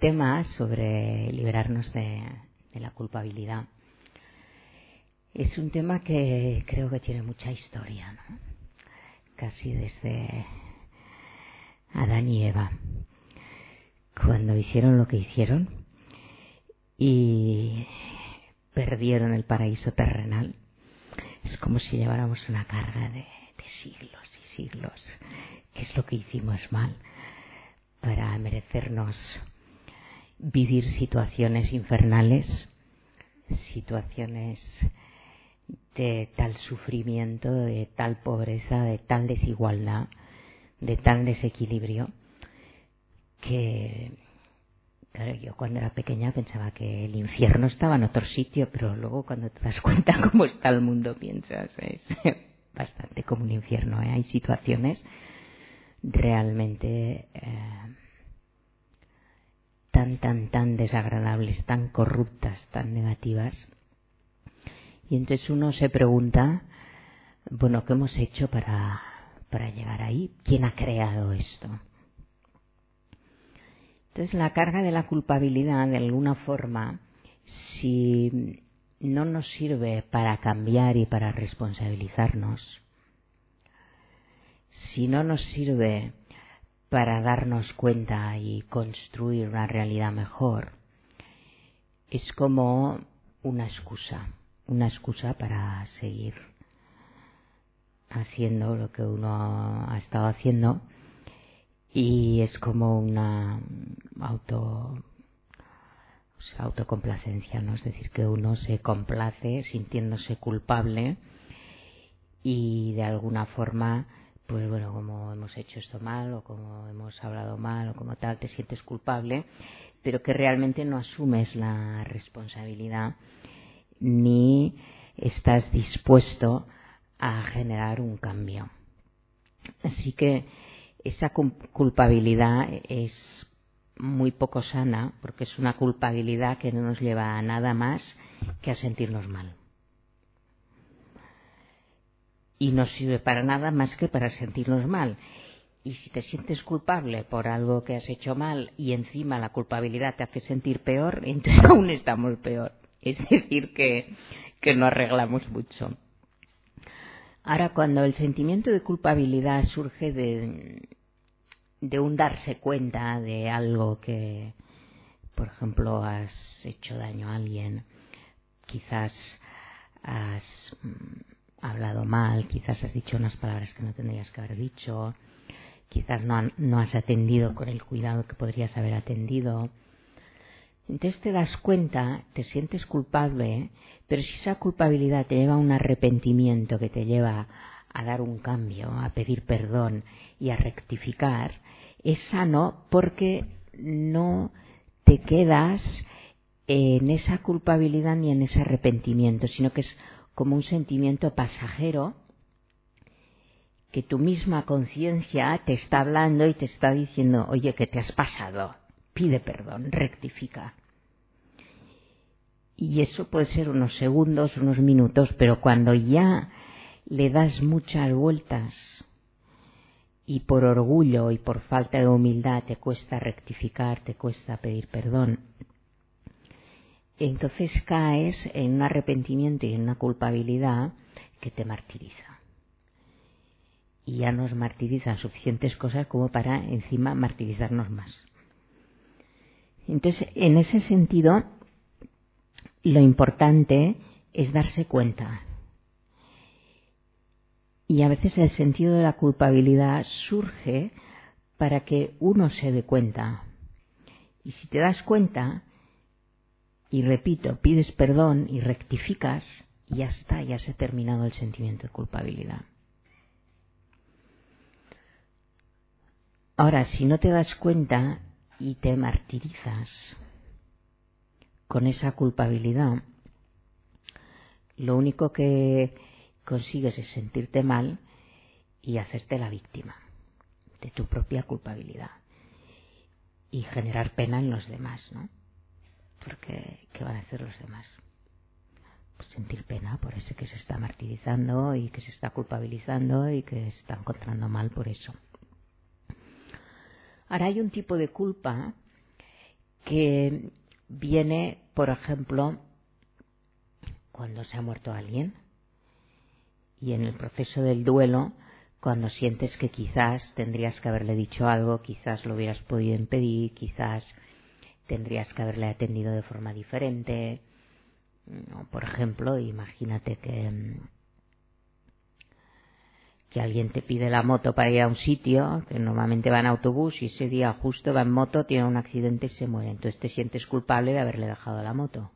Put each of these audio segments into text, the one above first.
tema sobre liberarnos de la culpabilidad es un tema que creo que tiene mucha historia, ¿no? Casi desde Adán y Eva, cuando hicieron lo que hicieron y perdieron el paraíso terrenal. Es como si lleváramos una carga de siglos y siglos. ¿Qué es lo que hicimos mal para merecernos vivir situaciones infernales, situaciones de tal sufrimiento, de tal pobreza, de tal desigualdad, de tal desequilibrio, que, claro, yo cuando era pequeña pensaba que el infierno estaba en otro sitio, pero luego cuando te das cuenta cómo está el mundo piensas, es bastante como un infierno, ¿eh? Hay situaciones realmente tan desagradables, tan corruptas, tan negativas. Y entonces uno se pregunta, bueno, ¿qué hemos hecho para llegar ahí? ¿Quién ha creado esto? Entonces la carga de la culpabilidad, de alguna forma, si no nos sirve para cambiar y para responsabilizarnos, si no nos sirve para darnos cuenta y construir una realidad mejor, es como una excusa para seguir haciendo lo que uno ha estado haciendo, y es como una autocomplacencia, ¿no? Es decir, que uno se complace sintiéndose culpable y de alguna forma, pues bueno, como hemos hecho esto mal o como hemos hablado mal o como tal, te sientes culpable, pero que realmente no asumes la responsabilidad ni estás dispuesto a generar un cambio. Así que esa culpabilidad es muy poco sana, porque es una culpabilidad que no nos lleva a nada más que a sentirnos mal. Y no sirve para nada más que para sentirnos mal. Y si te sientes culpable por algo que has hecho mal y encima la culpabilidad te hace sentir peor, entonces aún estamos peor. Es decir, que no arreglamos mucho. Ahora, cuando el sentimiento de culpabilidad surge de un darse cuenta de algo que, por ejemplo, has hecho daño a alguien, quizás has hablado mal, quizás has dicho unas palabras que no tendrías que haber dicho, quizás no has atendido con el cuidado que podrías haber atendido. Entonces te das cuenta, te sientes culpable, pero si esa culpabilidad te lleva a un arrepentimiento que te lleva a dar un cambio, a pedir perdón y a rectificar, es sano porque no te quedas en esa culpabilidad ni en ese arrepentimiento, sino que es como un sentimiento pasajero que tu misma conciencia te está hablando y te está diciendo, oye, que te has pasado, pide perdón, rectifica. Y eso puede ser unos segundos, unos minutos, pero cuando ya le das muchas vueltas y por orgullo y por falta de humildad te cuesta rectificar, te cuesta pedir perdón, entonces caes en un arrepentimiento y en una culpabilidad que te martiriza. Y ya nos martirizan suficientes cosas como para encima martirizarnos más. Entonces, en ese sentido, lo importante es darse cuenta. Y a veces el sentido de la culpabilidad surge para que uno se dé cuenta. Y si te das cuenta, y repito, pides perdón y rectificas, ya está, ya se ha terminado el sentimiento de culpabilidad. Ahora, si no te das cuenta y te martirizas con esa culpabilidad, lo único que consigues es sentirte mal y hacerte la víctima de tu propia culpabilidad y generar pena en los demás, ¿no? Porque ¿qué van a hacer los demás? Pues sentir pena por ese que se está martirizando y que se está culpabilizando y que se está encontrando mal por eso. Ahora hay un tipo de culpa que que viene, por ejemplo, cuando se ha muerto alguien y en el proceso del duelo, cuando sientes que quizás tendrías que haberle dicho algo, quizás lo hubieras podido impedir, quizás tendrías que haberle atendido de forma diferente. Por ejemplo, imagínate que alguien te pide la moto para ir a un sitio, que normalmente va en autobús, y ese día justo va en moto, tiene un accidente y se muere. Entonces te sientes culpable de haberle dejado la moto.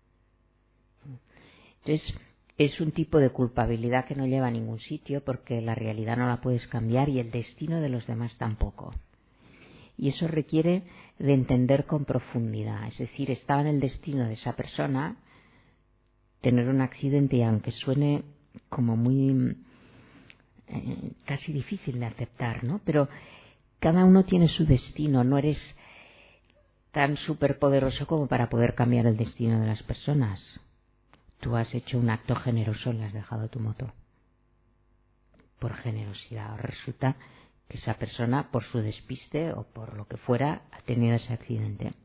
Entonces es un tipo de culpabilidad que no lleva a ningún sitio, porque la realidad no la puedes cambiar y el destino de los demás tampoco. Y eso requiere de entender con profundidad. Es decir, estaba en el destino de esa persona tener un accidente, y aunque suene como muy casi difícil de aceptar, ¿no? Pero cada uno tiene su destino. No eres tan superpoderoso como para poder cambiar el destino de las personas. Tú has hecho un acto generoso, le has dejado tu moto por generosidad. Ahora resulta que esa persona, por su despiste o por lo que fuera, ha tenido ese accidente.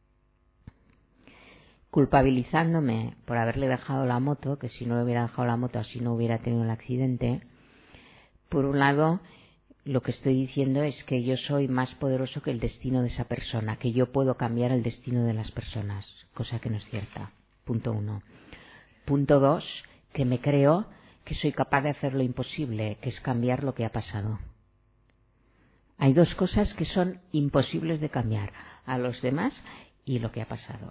Culpabilizándome por haberle dejado la moto, que si no le hubiera dejado la moto así no hubiera tenido el accidente, por un lado lo que estoy diciendo es que yo soy más poderoso que el destino de esa persona, que yo puedo cambiar el destino de las personas, cosa que no es cierta. Punto 1. Punto 2, que me creo que soy capaz de hacer lo imposible, que es cambiar lo que ha pasado. Hay dos cosas que son imposibles de cambiar: a los demás y lo que ha pasado.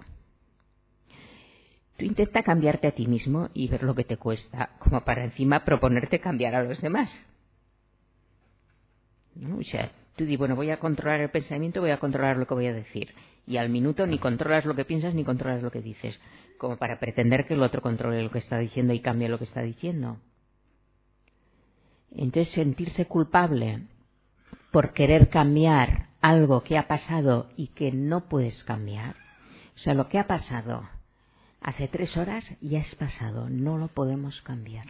Tú intenta cambiarte a ti mismo y ver lo que te cuesta, como para encima proponerte cambiar a los demás, ¿no? O sea, tú di, bueno, voy a controlar el pensamiento, voy a controlar lo que voy a decir. Y al minuto ni controlas lo que piensas ni controlas lo que dices, como para pretender que el otro controle lo que está diciendo y cambie lo que está diciendo. Entonces, sentirse culpable por querer cambiar algo que ha pasado y que no puedes cambiar. O sea, lo que ha pasado hace 3 horas ya es pasado, no lo podemos cambiar.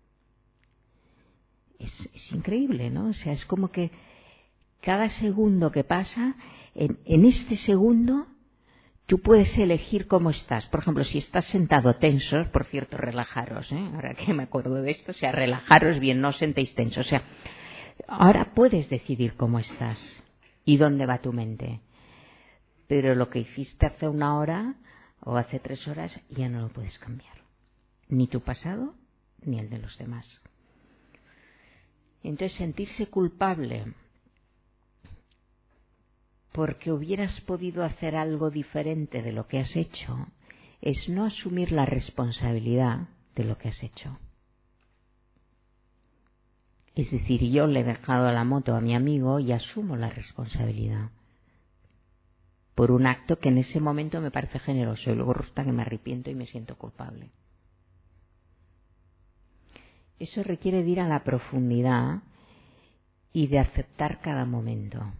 Es increíble, ¿no? O sea, es como que cada segundo que pasa, en este segundo, tú puedes elegir cómo estás. Por ejemplo, si estás sentado tensos, por cierto, relajaros, ahora que me acuerdo de esto, o sea, relajaros bien, no os sentéis tensos. O sea, ahora puedes decidir cómo estás y dónde va tu mente. Pero lo que hiciste hace 1 hora o hace 3 horas ya no lo puedes cambiar. Ni tu pasado, ni el de los demás. Entonces, sentirse culpable porque hubieras podido hacer algo diferente de lo que has hecho es no asumir la responsabilidad de lo que has hecho. Es decir, yo le he dejado la moto a mi amigo y asumo la responsabilidad por un acto que en ese momento me parece generoso y luego resulta que me arrepiento y me siento culpable. Eso requiere de ir a la profundidad y de aceptar cada momento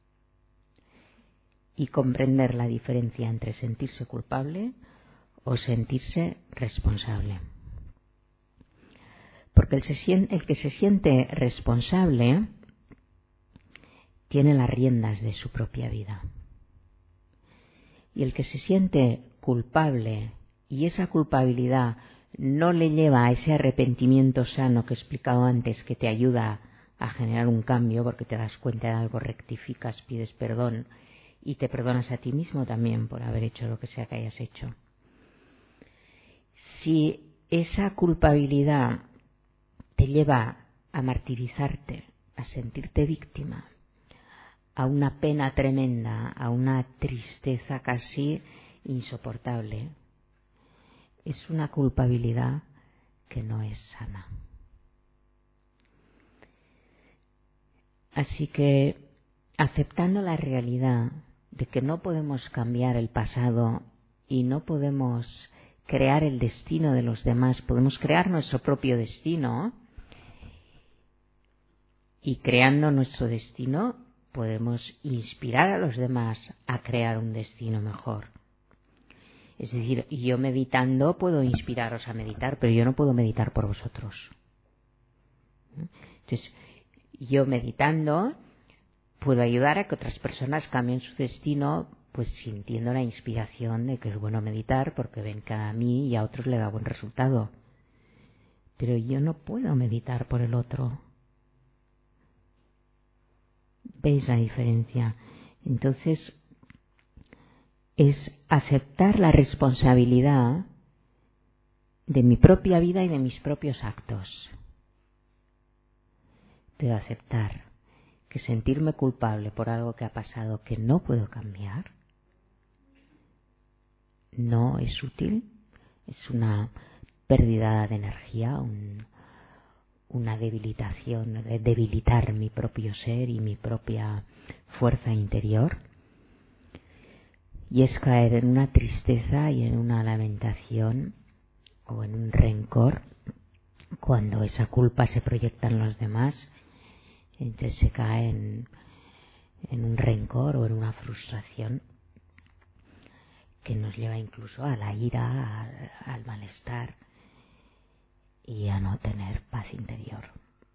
y comprender la diferencia entre sentirse culpable o sentirse responsable. Porque el que se siente responsable tiene las riendas de su propia vida. Y el que se siente culpable y esa culpabilidad no le lleva a ese arrepentimiento sano que he explicado antes, que te ayuda a generar un cambio porque te das cuenta de algo, rectificas, pides perdón y te perdonas a ti mismo también por haber hecho lo que sea que hayas hecho. Si esa culpabilidad te lleva a martirizarte, a sentirte víctima, a una pena tremenda, a una tristeza casi insoportable, es una culpabilidad que no es sana. Así que, aceptando la realidad de que no podemos cambiar el pasado y no podemos crear el destino de los demás, podemos crear nuestro propio destino, y creando nuestro destino podemos inspirar a los demás a crear un destino mejor. Es decir, yo meditando puedo inspiraros a meditar, pero yo no puedo meditar por vosotros. Entonces, yo meditando puedo ayudar a que otras personas cambien su destino pues sintiendo la inspiración de que es bueno meditar porque ven que a mí y a otros le da buen resultado. Pero yo no puedo meditar por el otro. ¿Veis la diferencia? Entonces, es aceptar la responsabilidad de mi propia vida y de mis propios actos. Pero aceptar que sentirme culpable por algo que ha pasado que no puedo cambiar no es útil, es una pérdida de energía, una debilitación, de debilitar mi propio ser y mi propia fuerza interior. Y es caer en una tristeza y en una lamentación o en un rencor cuando esa culpa se proyecta en los demás. Entonces se cae en un rencor o en una frustración que nos lleva incluso a la ira, al malestar y a no tener paz interior.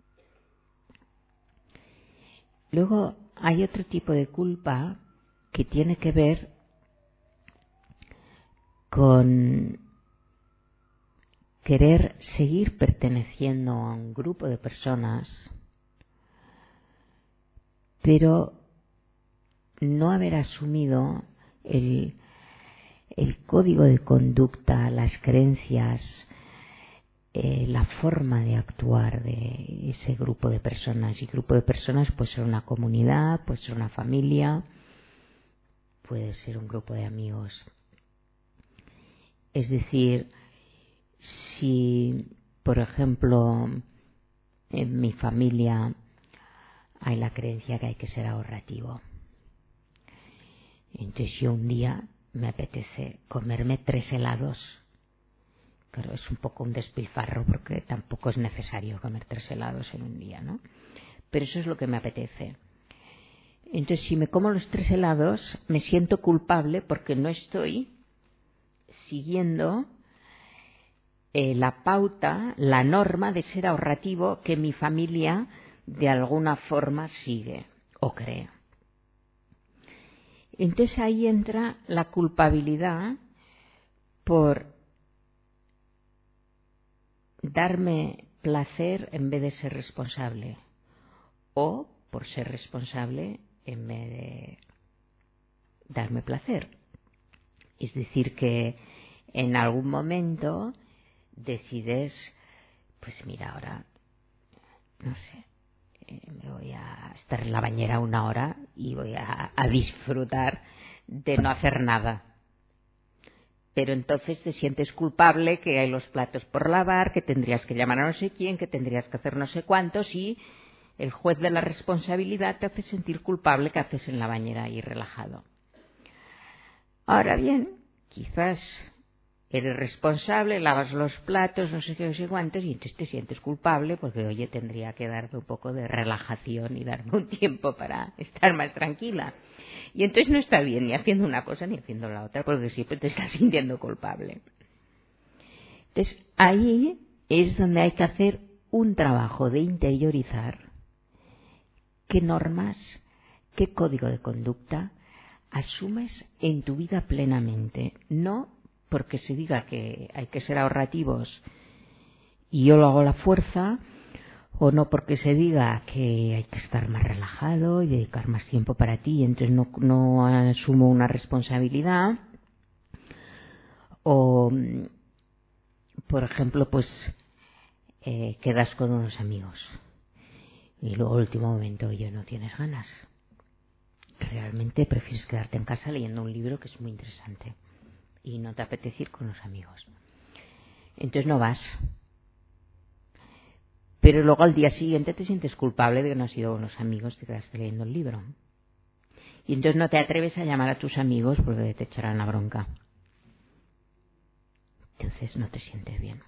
Luego hay otro tipo de culpa que tiene que ver con querer seguir perteneciendo a un grupo de personas, pero no haber asumido el código de conducta, las creencias, la forma de actuar de ese grupo de personas. Y grupo de personas puede ser una comunidad, puede ser una familia, puede ser un grupo de amigos. Es decir, si, por ejemplo, en mi familia hay la creencia que hay que ser ahorrativo, entonces yo un día me apetece comerme 3 helados. Claro, es un poco un despilfarro porque tampoco es necesario comer 3 helados en un día, ¿no? Pero eso es lo que me apetece. Entonces, si me como los 3 helados, me siento culpable porque no estoy siguiendo la pauta, la norma de ser ahorrativo que mi familia de alguna forma sigue o cree. Entonces ahí entra la culpabilidad por darme placer en vez de ser responsable, o por ser responsable en vez de darme placer. Es decir, que en algún momento decides, pues mira, ahora, no sé, me voy a estar en la bañera 1 hora y voy a disfrutar de no hacer nada. Pero entonces te sientes culpable que hay los platos por lavar, que tendrías que llamar a no sé quién, que tendrías que hacer no sé cuántos, y el juez de la responsabilidad te hace sentir culpable que haces en la bañera ahí relajado. Ahora bien, quizás eres responsable, lavas los platos, no sé qué, no sé cuántos, y entonces te sientes culpable porque, oye, tendría que darme un poco de relajación y darme un tiempo para estar más tranquila. Y entonces no está bien ni haciendo una cosa ni haciendo la otra, porque siempre te estás sintiendo culpable. Entonces ahí es donde hay que hacer un trabajo de interiorizar qué normas, qué código de conducta asumes en tu vida plenamente, no porque se diga que hay que ser ahorrativos y yo lo hago a la fuerza, o no porque se diga que hay que estar más relajado y dedicar más tiempo para ti y entonces no asumo una responsabilidad, o por ejemplo pues quedas con unos amigos y luego al último momento oye, no tienes ganas, realmente prefieres quedarte en casa leyendo un libro que es muy interesante y no te apetece ir con los amigos, entonces no vas. Pero luego al día siguiente te sientes culpable de que no has ido con los amigos, te quedaste leyendo el libro. Y entonces no te atreves a llamar a tus amigos porque te echarán la bronca. Entonces no te sientes bien.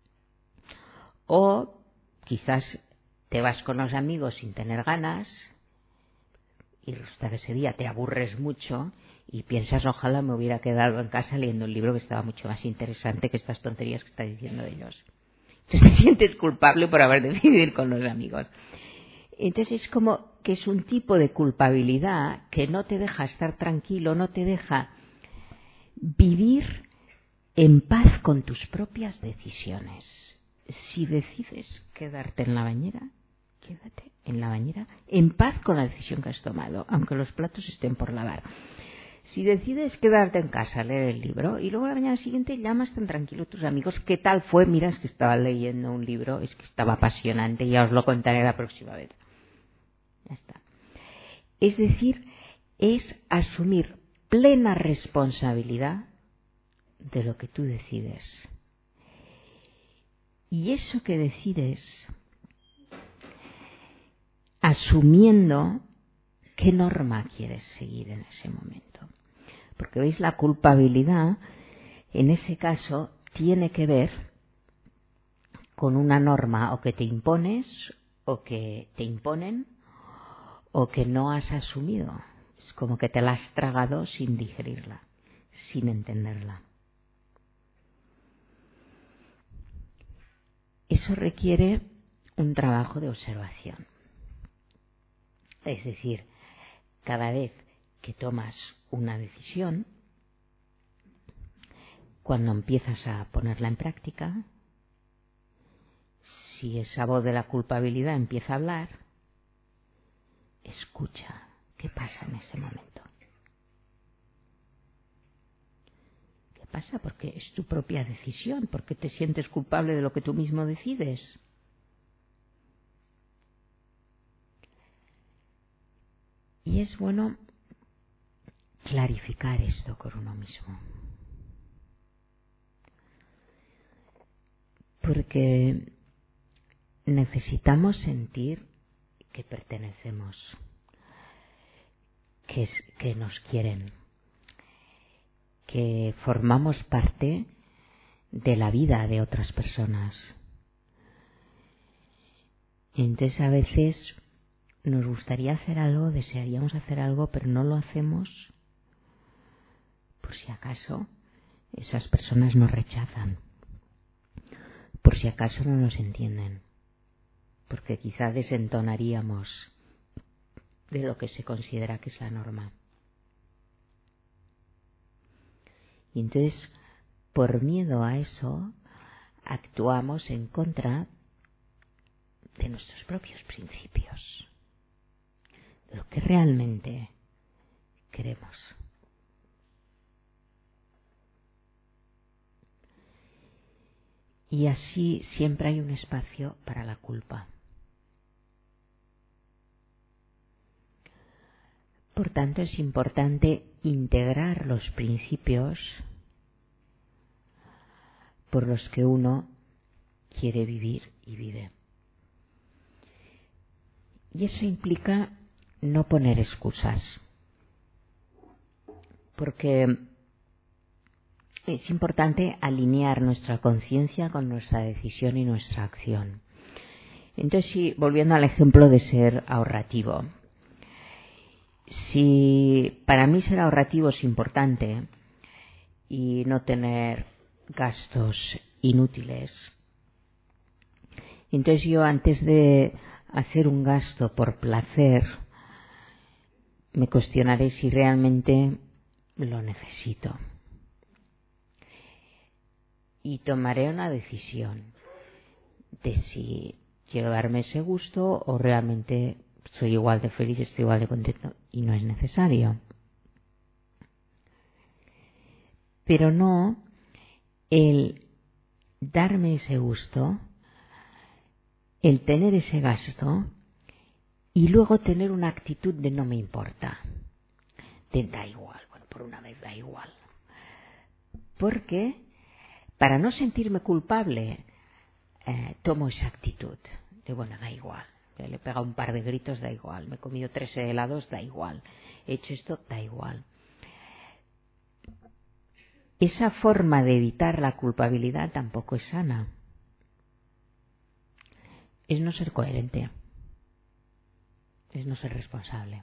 O quizás te vas con los amigos sin tener ganas y resulta que ese día te aburres mucho y piensas, ojalá me hubiera quedado en casa leyendo el libro que estaba mucho más interesante que estas tonterías que está diciendo ellos. Entonces te sientes culpable por haber decidido ir con los amigos. Entonces es como que es un tipo de culpabilidad que no te deja estar tranquilo, no te deja vivir en paz con tus propias decisiones. Si decides quedarte en la bañera, quédate en la bañera en paz con la decisión que has tomado, aunque los platos estén por lavar. Si decides quedarte en casa, leer el libro, y luego a la mañana siguiente llamas tan tranquilo a tus amigos, ¿qué tal fue? Mira, es que estaba leyendo un libro, es que estaba apasionante, ya os lo contaré la próxima vez. Ya está. Es decir, es asumir plena responsabilidad de lo que tú decides. Y eso que decides, asumiendo qué norma quieres seguir en ese momento. Porque veis, la culpabilidad, en ese caso, tiene que ver con una norma o que te impones, o que te imponen, o que no has asumido. Es como que te la has tragado sin digerirla, sin entenderla. Eso requiere un trabajo de observación. Es decir, cada vez que tomas una decisión, cuando empiezas a ponerla en práctica, si esa voz de la culpabilidad empieza a hablar, escucha qué pasa en ese momento. ¿Qué pasa? Porque es tu propia decisión. ¿Por qué te sientes culpable de lo que tú mismo decides? Y es bueno clarificar esto con uno mismo. Porque necesitamos sentir que pertenecemos, que nos quieren, que formamos parte de la vida de otras personas. Entonces a veces nos gustaría hacer algo, desearíamos hacer algo, pero no lo hacemos por si acaso esas personas nos rechazan, por si acaso no nos entienden, porque quizá desentonaríamos de lo que se considera que es la norma. Y entonces, por miedo a eso, actuamos en contra de nuestros propios principios, de lo que realmente queremos. Y así siempre hay un espacio para la culpa. Por tanto, es importante integrar los principios por los que uno quiere vivir y vive. Y eso implica no poner excusas, porque es importante alinear nuestra conciencia con nuestra decisión y nuestra acción. Entonces, sí, volviendo al ejemplo de ser ahorrativo. Si para mí ser ahorrativo es importante y no tener gastos inútiles, entonces yo, antes de hacer un gasto por placer, me cuestionaré si realmente lo necesito. Y tomaré una decisión de si quiero darme ese gusto o realmente soy igual de feliz, estoy igual de contento y no es necesario. Pero no el darme ese gusto, el tener ese gasto y luego tener una actitud de no me importa, de da igual, bueno, por una vez da igual. Porque para no sentirme culpable, tomo esa actitud de bueno, da igual. Le he pegado un par de gritos, da igual. Me he comido 3 helados, da igual. He hecho esto, da igual. Esa forma de evitar la culpabilidad tampoco es sana. Es no ser coherente. Es no ser responsable.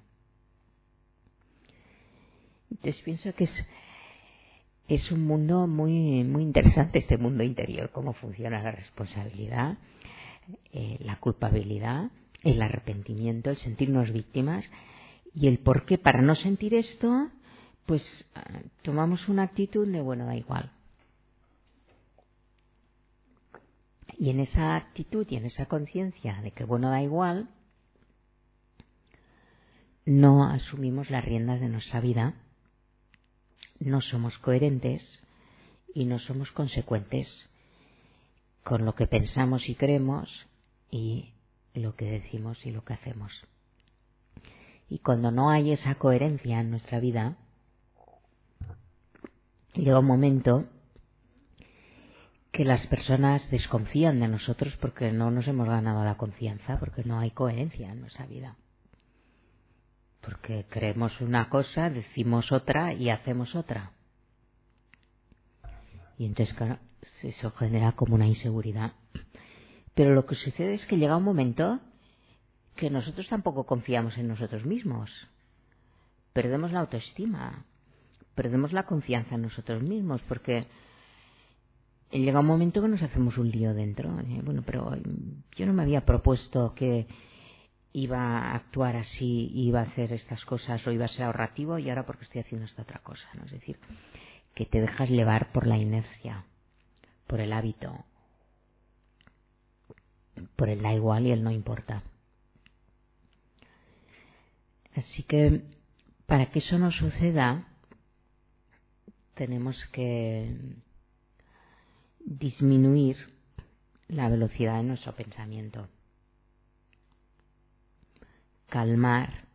Entonces pienso que es un mundo muy, muy interesante, este mundo interior, cómo funciona la responsabilidad, la culpabilidad, el arrepentimiento, el sentirnos víctimas y el por qué para no sentir esto, pues tomamos una actitud de bueno, da igual. Y en esa actitud y en esa conciencia de que bueno, da igual, no asumimos las riendas de nuestra vida, no somos coherentes y no somos consecuentes con lo que pensamos y creemos y lo que decimos y lo que hacemos. Y cuando no hay esa coherencia en nuestra vida, llega un momento que las personas desconfían de nosotros porque no nos hemos ganado la confianza, porque no hay coherencia en nuestra vida. Porque creemos una cosa, decimos otra y hacemos otra. Y entonces, claro, eso genera como una inseguridad. Pero lo que sucede es que llega un momento que nosotros tampoco confiamos en nosotros mismos. Perdemos la autoestima, perdemos la confianza en nosotros mismos, porque llega un momento que nos hacemos un lío dentro. Bueno, pero yo no me había propuesto que iba a actuar así, iba a hacer estas cosas o iba a ser ahorrativo y ahora porque estoy haciendo esta otra cosa, ¿no? Es decir, que te dejas llevar por la inercia, por el hábito, por el da igual y el no importa. Así que para que eso no suceda, tenemos que disminuir la velocidad de nuestro pensamiento, calmar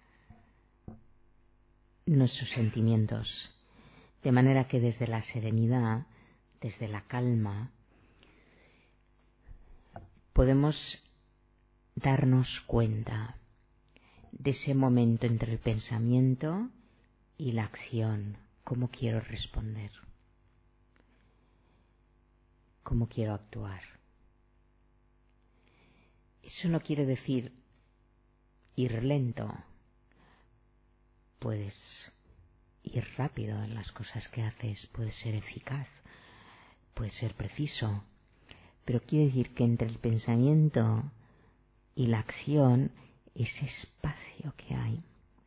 nuestros sentimientos, de manera que desde la serenidad, desde la calma, podemos darnos cuenta de ese momento entre el pensamiento y la acción, cómo quiero responder, cómo quiero actuar. Eso no quiere decir ir lento, puedes ir rápido en las cosas que haces, puedes ser eficaz, puedes ser preciso, pero quiere decir que entre el pensamiento y la acción, ese espacio que hay,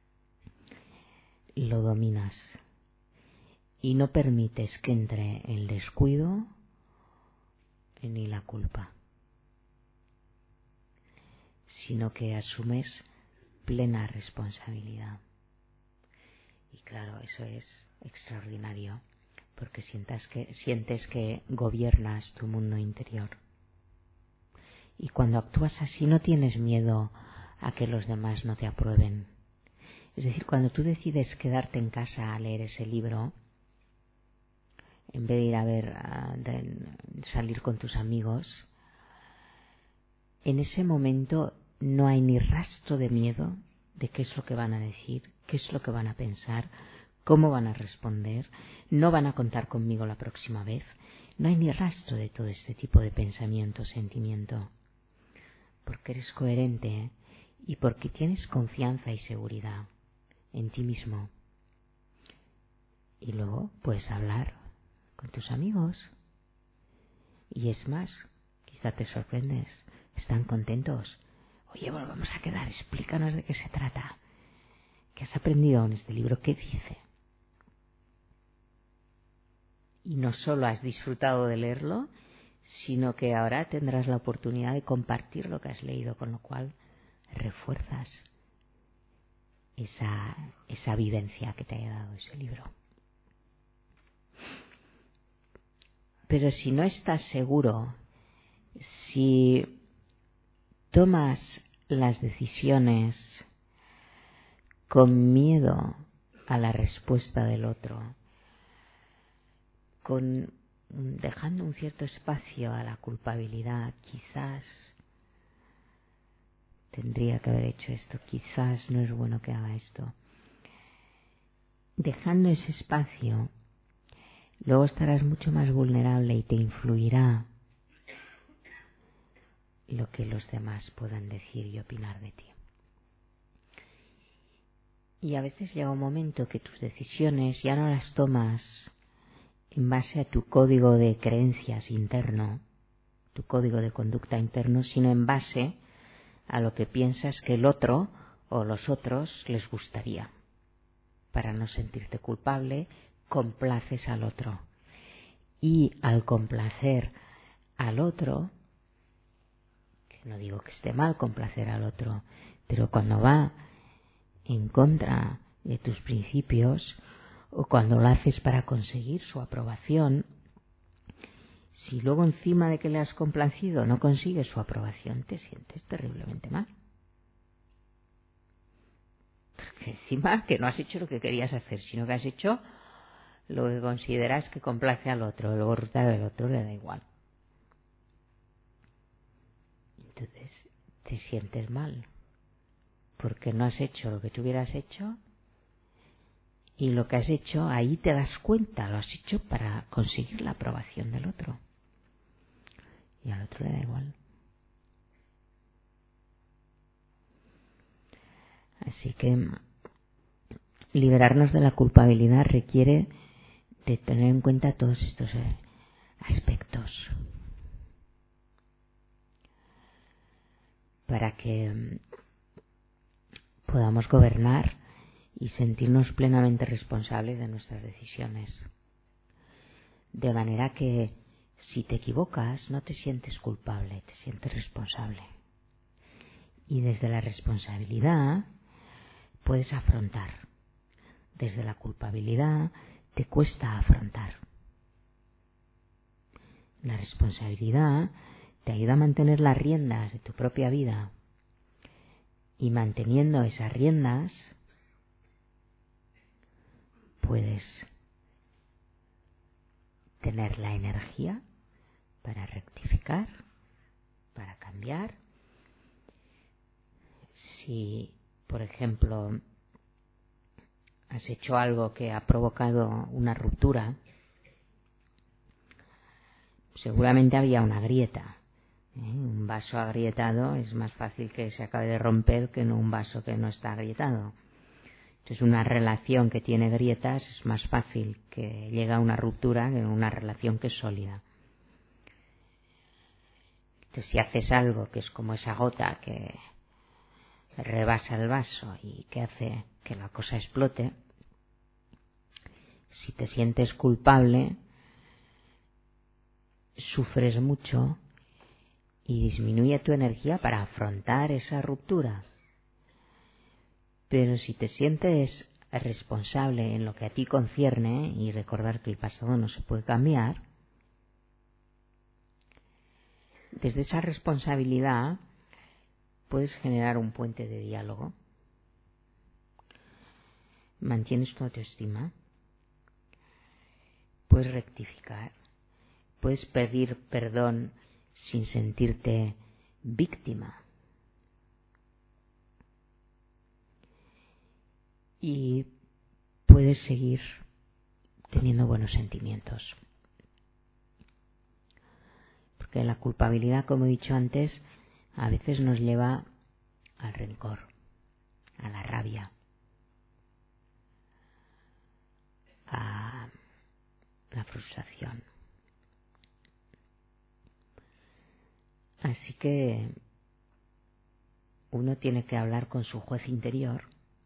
lo dominas y no permites que entre el descuido ni la culpa, sino que asumes plena responsabilidad. Y claro, eso es extraordinario, porque sientes que gobiernas tu mundo interior. Y cuando actúas así no tienes miedo a que los demás no te aprueben. Es decir, cuando tú decides quedarte en casa a leer ese libro, en vez de ir salir con tus amigos, en ese momento no hay ni rastro de miedo de qué es lo que van a decir, qué es lo que van a pensar, cómo van a responder, no van a contar conmigo la próxima vez. No hay ni rastro de todo este tipo de pensamiento, sentimiento, porque eres coherente y porque tienes confianza y seguridad en ti mismo. Y luego puedes hablar con tus amigos. Y es más, quizá te sorprendes, están contentos. Oye, bueno, vamos a quedar, explícanos de qué se trata. ¿Qué has aprendido en este libro? ¿Qué dice? Y no solo has disfrutado de leerlo, sino que ahora tendrás la oportunidad de compartir lo que has leído, con lo cual refuerzas esa vivencia que te haya dado ese libro. Pero si no estás seguro, si tomas las decisiones con miedo a la respuesta del otro, dejando un cierto espacio a la culpabilidad, quizás tendría que haber hecho esto, quizás no es bueno que haga esto. Dejando ese espacio, luego estarás mucho más vulnerable y te influirá lo que los demás puedan decir y opinar de ti. Y a veces llega un momento que tus decisiones ya no las tomas en base a tu código de creencias interno, tu código de conducta interno, sino en base a lo que piensas que el otro o los otros les gustaría. Para no sentirte culpable, complaces al otro. Y al complacer al otro, que no digo que esté mal complacer al otro, pero cuando va en contra de tus principios o cuando lo haces para conseguir su aprobación, si luego encima de que le has complacido no consigues su aprobación, te sientes terriblemente mal. Porque encima que no has hecho lo que querías hacer, sino que has hecho lo que consideras que complace al otro, luego resulta que al otro le da igual. Entonces te sientes mal, porque no has hecho lo que tú hubieras hecho, y lo que has hecho ahí te das cuenta, lo has hecho para conseguir la aprobación del otro. Y al otro le da igual. Así que liberarnos de la culpabilidad requiere de tener en cuenta todos estos aspectos para que podamos gobernar y sentirnos plenamente responsables de nuestras decisiones. De manera que si te equivocas no te sientes culpable, te sientes responsable. Y desde la responsabilidad puedes afrontar. Desde la culpabilidad te cuesta afrontar. La responsabilidad te ayuda a mantener las riendas de tu propia vida. Y manteniendo esas riendas puedes tener la energía para rectificar, para cambiar. Si, por ejemplo, has hecho algo que ha provocado una ruptura, seguramente había una grieta. Un vaso agrietado es más fácil que se acabe de romper que en un vaso que no está agrietado. Entonces, una relación que tiene grietas es más fácil que llegue a una ruptura que una relación que es sólida. Entonces, si haces algo que es como esa gota que rebasa el vaso y que hace que la cosa explote, si te sientes culpable, sufres mucho y disminuye tu energía para afrontar esa ruptura. Pero si te sientes responsable en lo que a ti concierne, y recordar que el pasado no se puede cambiar, desde esa responsabilidad puedes generar un puente de diálogo. Mantienes tu autoestima, puedes rectificar, puedes pedir perdón sin sentirte víctima. Y puedes seguir teniendo buenos sentimientos. Porque la culpabilidad, como he dicho antes, a veces nos lleva al rencor, a la rabia, a la frustración. Así que uno tiene que hablar con su juez interior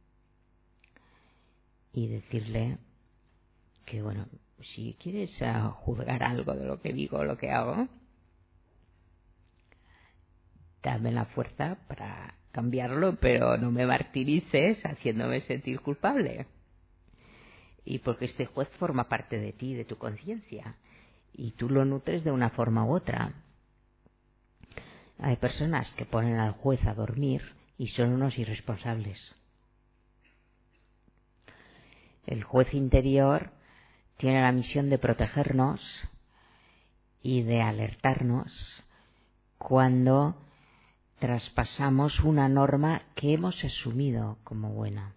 y decirle que, bueno, si quieres juzgar algo de lo que digo o lo que hago, dame la fuerza para cambiarlo, pero no me martirices haciéndome sentir culpable. Y porque este juez forma parte de ti, de tu conciencia, y tú lo nutres de una forma u otra. Hay personas que ponen al juez a dormir y son unos irresponsables. El juez interior tiene la misión de protegernos y de alertarnos cuando traspasamos una norma que hemos asumido como buena.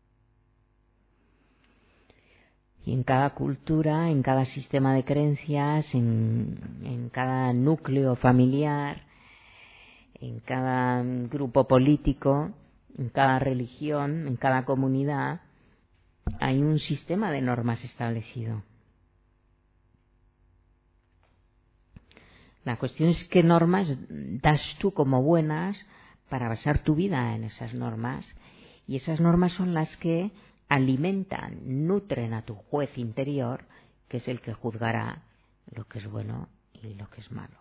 Y en cada cultura, en cada sistema de creencias, en cada núcleo familiar, en cada grupo político, en cada religión, en cada comunidad, hay un sistema de normas establecido. La cuestión es qué normas das tú como buenas para basar tu vida en esas normas, y esas normas son las que alimentan, nutren a tu juez interior, que es el que juzgará lo que es bueno y lo que es malo.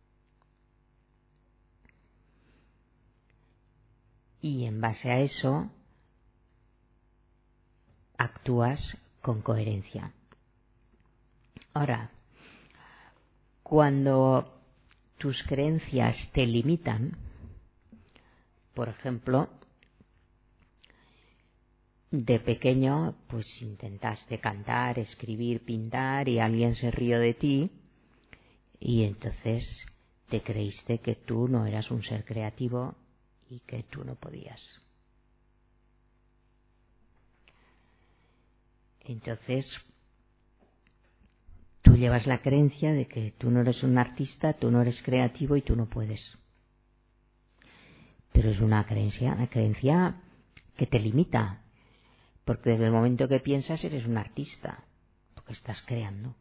Y en base a eso actúas con coherencia. Ahora, cuando tus creencias te limitan, por ejemplo, de pequeño pues intentaste cantar, escribir, pintar y alguien se rió de ti y entonces te creíste que tú no eras un ser creativo y que tú no podías. Entonces tú llevas la creencia de que tú no eres un artista, tú no eres creativo y tú no puedes. Pero es una creencia que te limita, porque desde el momento que piensas eres un artista, porque estás creando.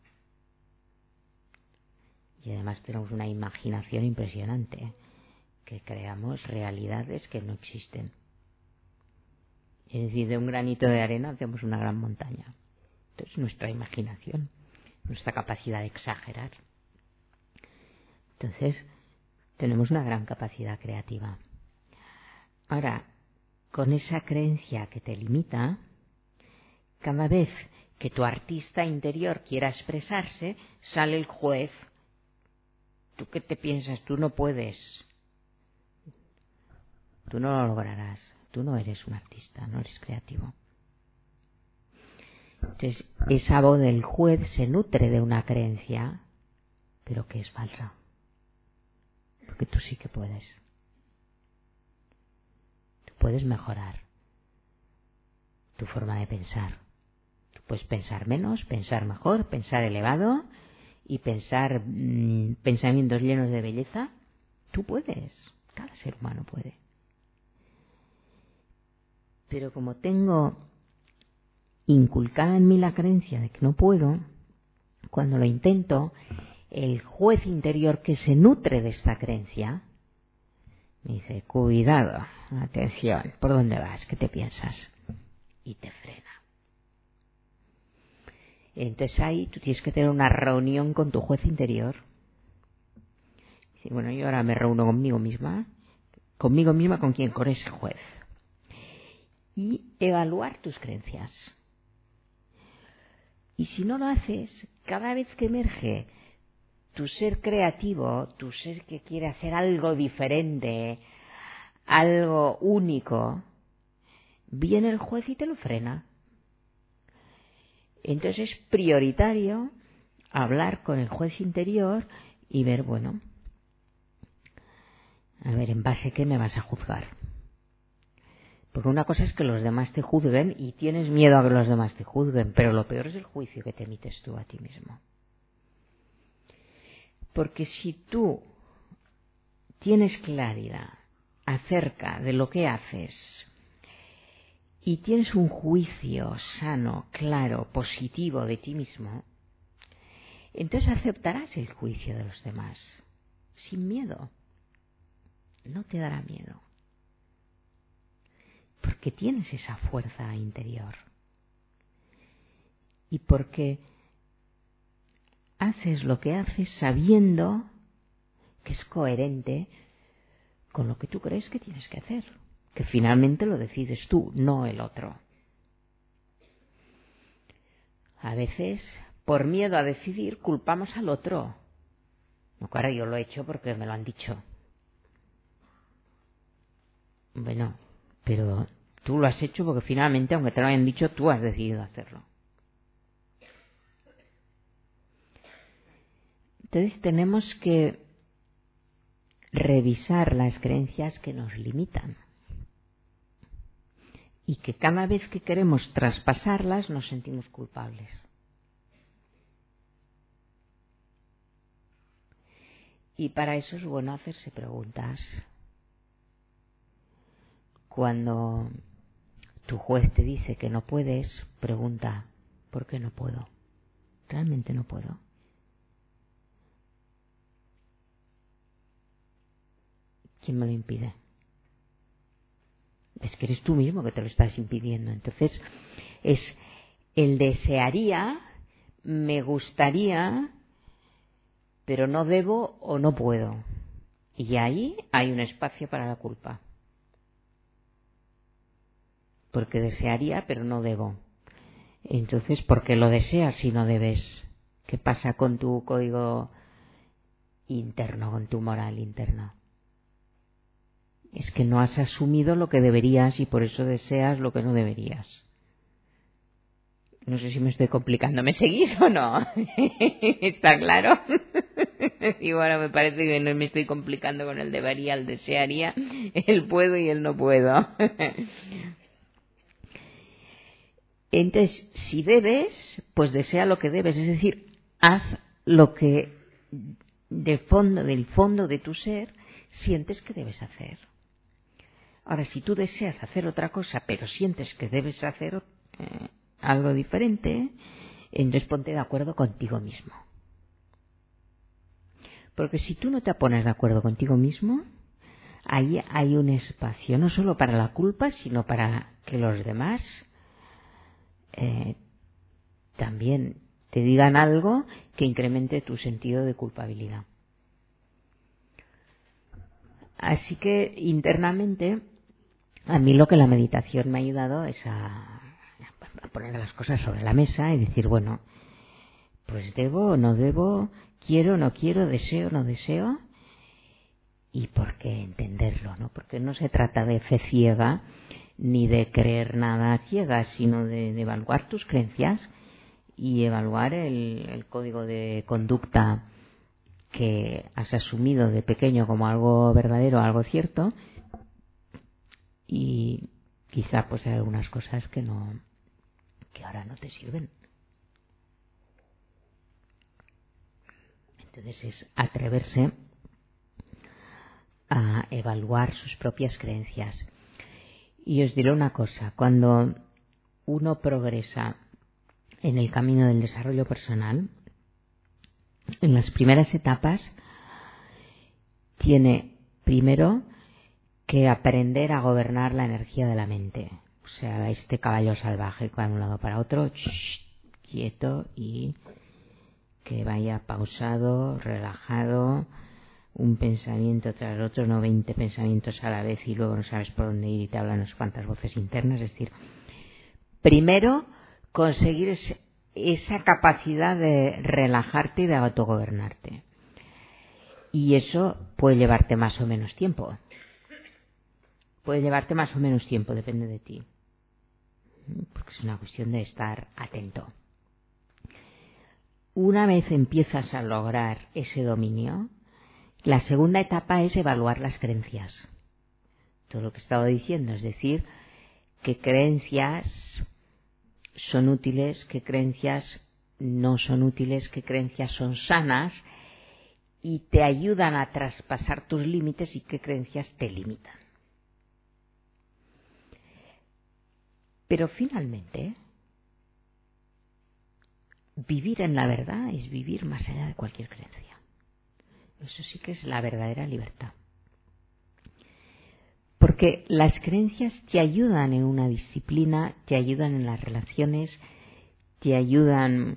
Y además tenemos una imaginación impresionante, que creamos realidades que no existen. Es decir, de un granito de arena hacemos una gran montaña. Entonces nuestra imaginación, nuestra capacidad de exagerar. Entonces tenemos una gran capacidad creativa. Ahora, con esa creencia que te limita, cada vez que tu artista interior quiera expresarse, sale el juez. ¿Tú qué te piensas? Tú no puedes. Tú no lo lograrás. Tú no eres un artista, no eres creativo. Entonces, esa voz del juez se nutre de una creencia, pero que es falsa. Porque tú sí que puedes. Tú puedes mejorar tu forma de pensar. Tú puedes pensar menos, pensar mejor, pensar elevado y pensar pensamientos llenos de belleza. Tú puedes. Cada ser humano puede. Pero como tengo inculcada en mí la creencia de que no puedo, cuando lo intento, el juez interior que se nutre de esta creencia me dice, cuidado, atención, ¿por dónde vas? ¿Qué te piensas? Y te frena. Entonces ahí tú tienes que tener una reunión con tu juez interior. Y bueno, yo ahora me reúno conmigo misma, con quién, con ese juez. Y evaluar tus creencias. Y si no lo haces, cada vez que emerge tu ser creativo, tu ser que quiere hacer algo diferente, algo único, viene el juez y te lo frena. Entonces es prioritario hablar con el juez interior y ver, bueno, a ver, ¿en base a qué me vas a juzgar? Porque una cosa es que los demás te juzguen y tienes miedo a que los demás te juzguen, pero lo peor es el juicio que te emites tú a ti mismo. Porque si tú tienes claridad acerca de lo que haces y tienes un juicio sano, claro, positivo de ti mismo, entonces aceptarás el juicio de los demás sin miedo. No te dará miedo. Porque tienes esa fuerza interior. Y porque haces lo que haces sabiendo que es coherente con lo que tú crees que tienes que hacer. Que finalmente lo decides tú, no el otro. A veces, por miedo a decidir, culpamos al otro. No, claro, yo lo he hecho porque me lo han dicho. Bueno, pero tú lo has hecho porque finalmente, aunque te lo hayan dicho, tú has decidido hacerlo. Entonces tenemos que revisar las creencias que nos limitan y que cada vez que queremos traspasarlas nos sentimos culpables. Y para eso es bueno hacerse preguntas. Cuando tu juez te dice que no puedes, pregunta, ¿por qué no puedo? ¿Realmente no puedo? ¿Quién me lo impide? Es que eres tú mismo que te lo estás impidiendo. Entonces, es el desearía, me gustaría, pero no debo o no puedo. Y ahí hay un espacio para la culpa. Porque desearía, pero no debo. Entonces, ¿por qué lo deseas si no debes? ¿Qué pasa con tu código interno, con tu moral interna? Es que no has asumido lo que deberías y por eso deseas lo que no deberías. No sé si me estoy complicando. ¿Me seguís o no? ¿Está claro? Y bueno, me parece que no me estoy complicando con el debería, el desearía, el puedo y el no puedo. Entonces, si debes, pues desea lo que debes. Es decir, haz lo que del fondo de tu ser sientes que debes hacer. Ahora, si tú deseas hacer otra cosa, pero sientes que debes hacer algo diferente, entonces ponte de acuerdo contigo mismo. Porque si tú no te pones de acuerdo contigo mismo, ahí hay un espacio, no solo para la culpa, sino para que los demás también te digan algo que incremente tu sentido de culpabilidad. Así que internamente, a mí lo que la meditación me ha ayudado es a poner las cosas sobre la mesa y decir, bueno, pues debo o no debo, quiero o no quiero, deseo o no deseo, y por qué entenderlo, ¿no? Porque no se trata de fe ciega ni de creer nada ciega, sino de evaluar tus creencias y evaluar el código de conducta que has asumido de pequeño como algo verdadero, algo cierto, y quizá pues hay algunas cosas que ahora no te sirven. Entonces es atreverse a evaluar sus propias creencias. Y os diré una cosa, cuando uno progresa en el camino del desarrollo personal, en las primeras etapas tiene primero que aprender a gobernar la energía de la mente. O sea, este caballo salvaje que va de un lado para otro, quieto y que vaya pausado, relajado, un pensamiento tras otro, no 20 pensamientos a la vez y luego no sabes por dónde ir y te hablan unas cuantas voces internas. Es decir, primero conseguir esa capacidad de relajarte y de autogobernarte. Y eso puede llevarte más o menos tiempo. Puede llevarte más o menos tiempo, depende de ti. Porque es una cuestión de estar atento. Una vez empiezas a lograr ese dominio, la segunda etapa es evaluar las creencias. Todo lo que he estado diciendo, es decir, qué creencias son útiles, qué creencias no son útiles, qué creencias son sanas y te ayudan a traspasar tus límites y qué creencias te limitan. Pero finalmente, vivir en la verdad es vivir más allá de cualquier creencia. Eso sí que es la verdadera libertad. Porque las creencias te ayudan en una disciplina, te ayudan en las relaciones, te ayudan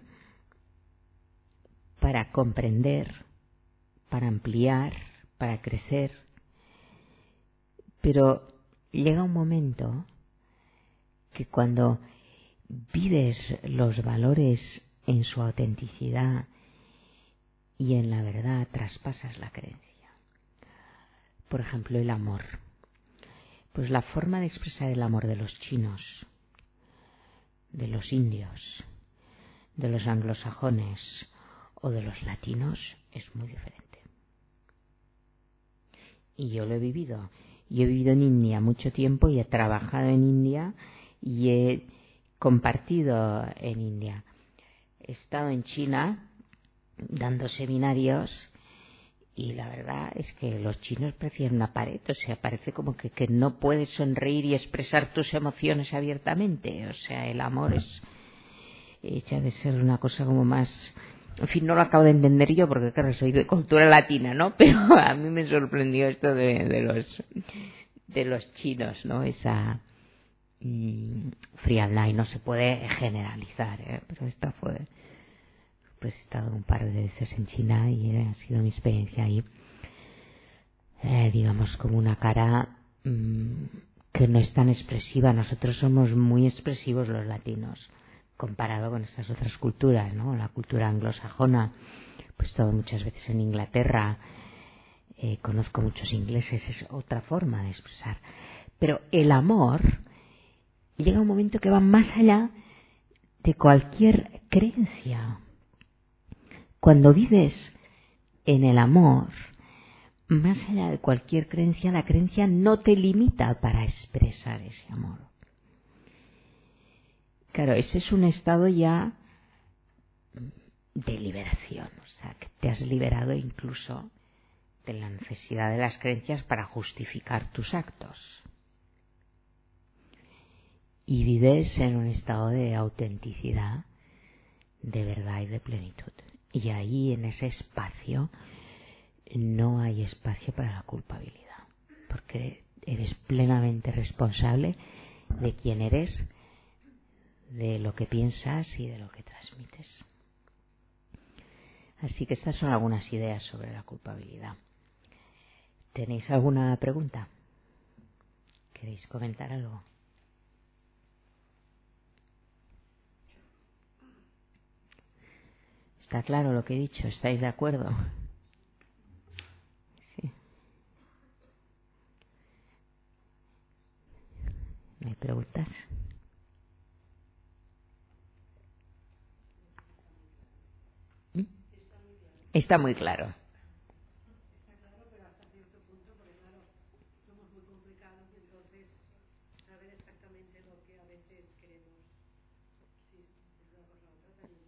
para comprender, para ampliar, para crecer. Pero llega un momento que cuando vives los valores en su autenticidad y en la verdad traspasas la creencia. Por ejemplo, el amor. Pues la forma de expresar el amor de los chinos, de los indios, de los anglosajones o de los latinos es muy diferente. Y yo lo he vivido. Yo he vivido en India mucho tiempo y he trabajado en India y he compartido en India. He estado en China dando seminarios y la verdad es que los chinos prefieren una pared, o sea, parece como que no puedes sonreír y expresar tus emociones abiertamente, o sea, el amor echa de ser una cosa como más, en fin, no lo acabo de entender yo porque claro, soy de cultura latina, ¿no? Pero a mí me sorprendió esto de de los chinos, ¿no? Esa frialdad, y no se puede generalizar, pero esta fue, pues he estado un par de veces en China y ha sido mi experiencia ahí, digamos como una cara que no es tan expresiva. Nosotros somos muy expresivos los latinos comparado con estas otras culturas, ¿no? La cultura anglosajona, pues he estado muchas veces en Inglaterra, conozco muchos ingleses, es otra forma de expresar, pero el amor llega un momento que va más allá de cualquier creencia. Cuando vives en el amor, más allá de cualquier creencia, la creencia no te limita para expresar ese amor. Claro, ese es un estado ya de liberación, o sea, que te has liberado incluso de la necesidad de las creencias para justificar tus actos. Y vives en un estado de autenticidad, de verdad y de plenitud. Y ahí, en ese espacio, no hay espacio para la culpabilidad, porque eres plenamente responsable de quién eres, de lo que piensas y de lo que transmites. Así que estas son algunas ideas sobre la culpabilidad. ¿Tenéis alguna pregunta? ¿Queréis comentar algo? ¿Está claro lo que he dicho? ¿Estáis de acuerdo? Sí. ¿No hay preguntas? Está muy claro. Está claro, pero hasta cierto punto, porque claro, somos muy complicados y entonces saber exactamente lo que a veces queremos, si es una cosa u otra, también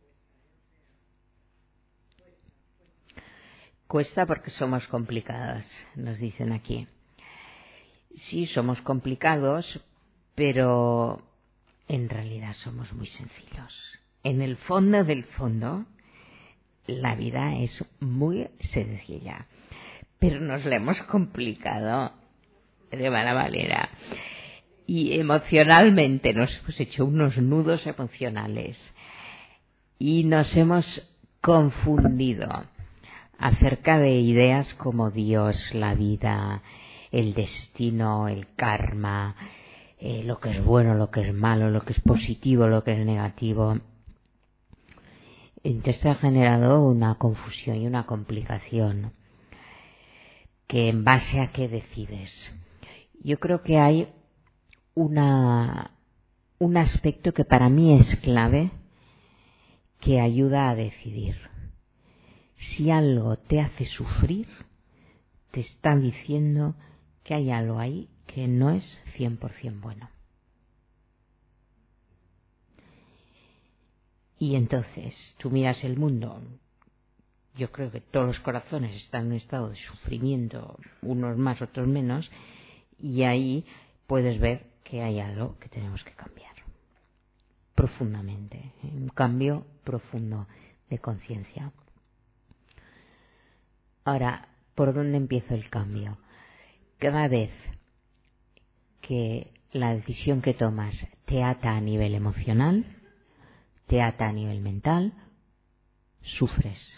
cuesta, cuesta. Cuesta porque somos complicadas, nos dicen aquí. Sí, somos complicados, pero en realidad somos muy sencillos. En el fondo del fondo, la vida es muy sencilla, pero nos la hemos complicado de mala manera. Y emocionalmente nos hemos hecho unos nudos emocionales y nos hemos confundido acerca de ideas como Dios, la vida, el destino, el karma, lo que es bueno, lo que es malo, lo que es positivo, lo que es negativo. Entonces ha generado una confusión y una complicación que en base a qué decides. Yo creo que hay un aspecto que para mí es clave que ayuda a decidir. Si algo te hace sufrir, te está diciendo que hay algo ahí que no es 100% bueno. Y entonces tú miras el mundo, yo creo que todos los corazones están en un estado de sufrimiento, unos más, otros menos, y ahí puedes ver que hay algo que tenemos que cambiar profundamente, un cambio profundo de conciencia. Ahora, ¿por dónde empieza el cambio? Cada vez que la decisión que tomas te ata a nivel emocional, te ata a nivel mental, sufres.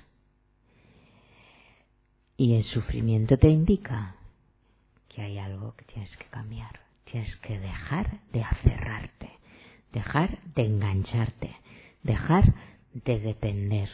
Y el sufrimiento te indica que hay algo que tienes que cambiar. Tienes que dejar de aferrarte, dejar de engancharte, dejar de depender.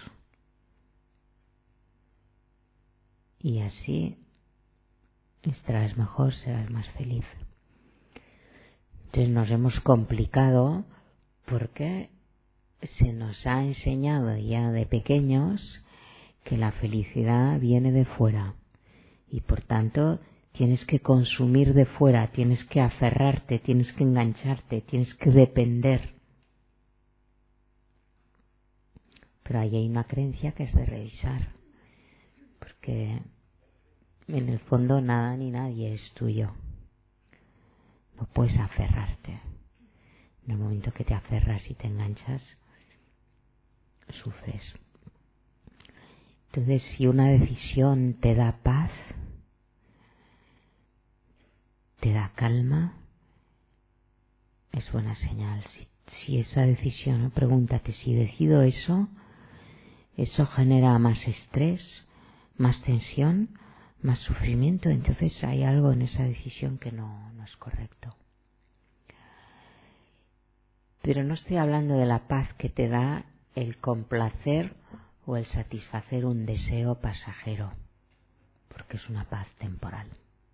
Y así estarás mejor, serás más feliz. Entonces nos hemos complicado porque se nos ha enseñado ya de pequeños que la felicidad viene de fuera y por tanto tienes que consumir de fuera, tienes que aferrarte, tienes que engancharte, tienes que depender. Pero ahí hay una creencia que es de revisar, porque en el fondo nada ni nadie es tuyo. No puedes aferrarte. En el momento que te aferras y te enganchas, sufres. Entonces, si una decisión te da paz, te da calma, es buena señal. Si esa decisión, pregúntate, si decido eso genera más estrés, más tensión, más sufrimiento, entonces hay algo en esa decisión que no es correcto. Pero no estoy hablando de la paz que te da el complacer o el satisfacer un deseo pasajero, porque es una paz temporal.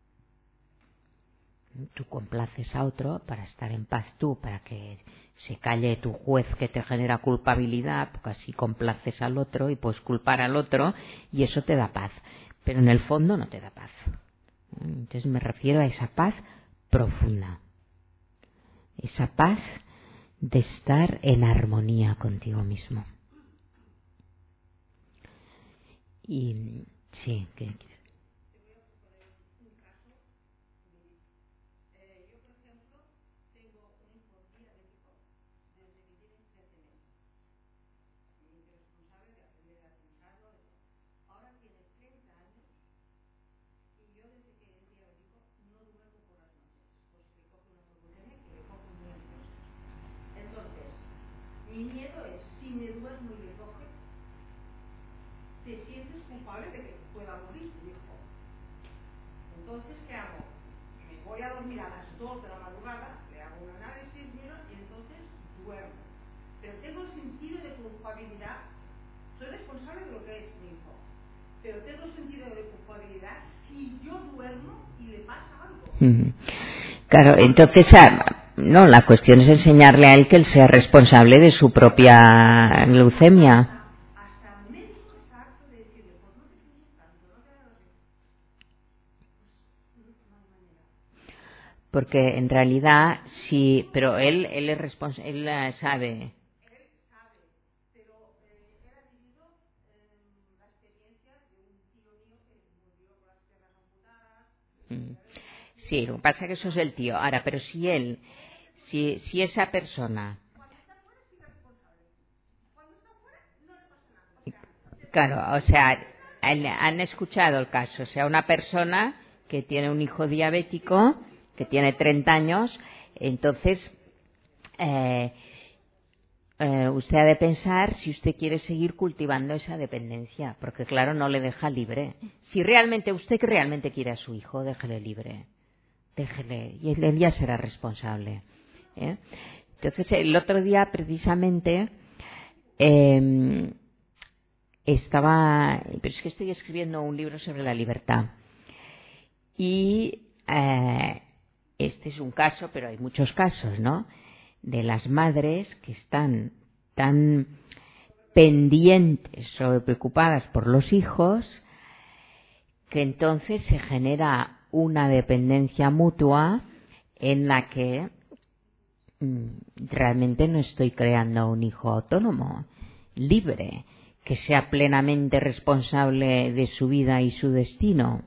Tú complaces a otro para estar en paz tú, para que se calle tu juez que te genera culpabilidad, porque así complaces al otro y puedes culpar al otro y eso te da paz, pero en el fondo no te da paz. Entonces me refiero a esa paz profunda, esa paz de estar en armonía contigo mismo. Y sí, ¿qué quieres? Mi miedo es, si me duermo y le coge, te sientes culpable de que pueda morir tu hijo. Entonces, ¿qué hago? Me voy a dormir a las 2 de la madrugada, le hago un análisis, miro, y entonces duermo. Pero tengo sentido de culpabilidad. Soy responsable de lo que es mi hijo. Pero tengo sentido de culpabilidad si yo duermo y le pasa algo. Claro, entonces... No, la cuestión es enseñarle a él que él sea responsable de su propia leucemia. Hasta el médico está harto de decirle, pues no te pienses tanto, no te hagas así. Pues no hay manera. Porque en realidad sí, pero él es responsable, él sabe. Él sabe, pero él ha vivido la experiencia de un tío mío que murió con las piernas amputadas. Sí, lo que pasa es que eso es el tío. Ahora, pero si esa persona... Cuando está fuera sigue responsable. Cuando está fuera no le pasa nada. Claro, o sea, han escuchado el caso. O sea, una persona que tiene un hijo diabético, que tiene 30 años, entonces usted ha de pensar si usted quiere seguir cultivando esa dependencia, porque claro, no le deja libre. Si realmente usted realmente quiere a su hijo, déjele libre. Déjele, y él ya será responsable. Entonces, el otro día precisamente pero es que estoy escribiendo un libro sobre la libertad y este es un caso, pero hay muchos casos, ¿no? De las madres que están tan pendientes, sobrepreocupadas por los hijos, que entonces se genera una dependencia mutua en la que realmente no estoy creando un hijo autónomo, libre, que sea plenamente responsable de su vida y su destino.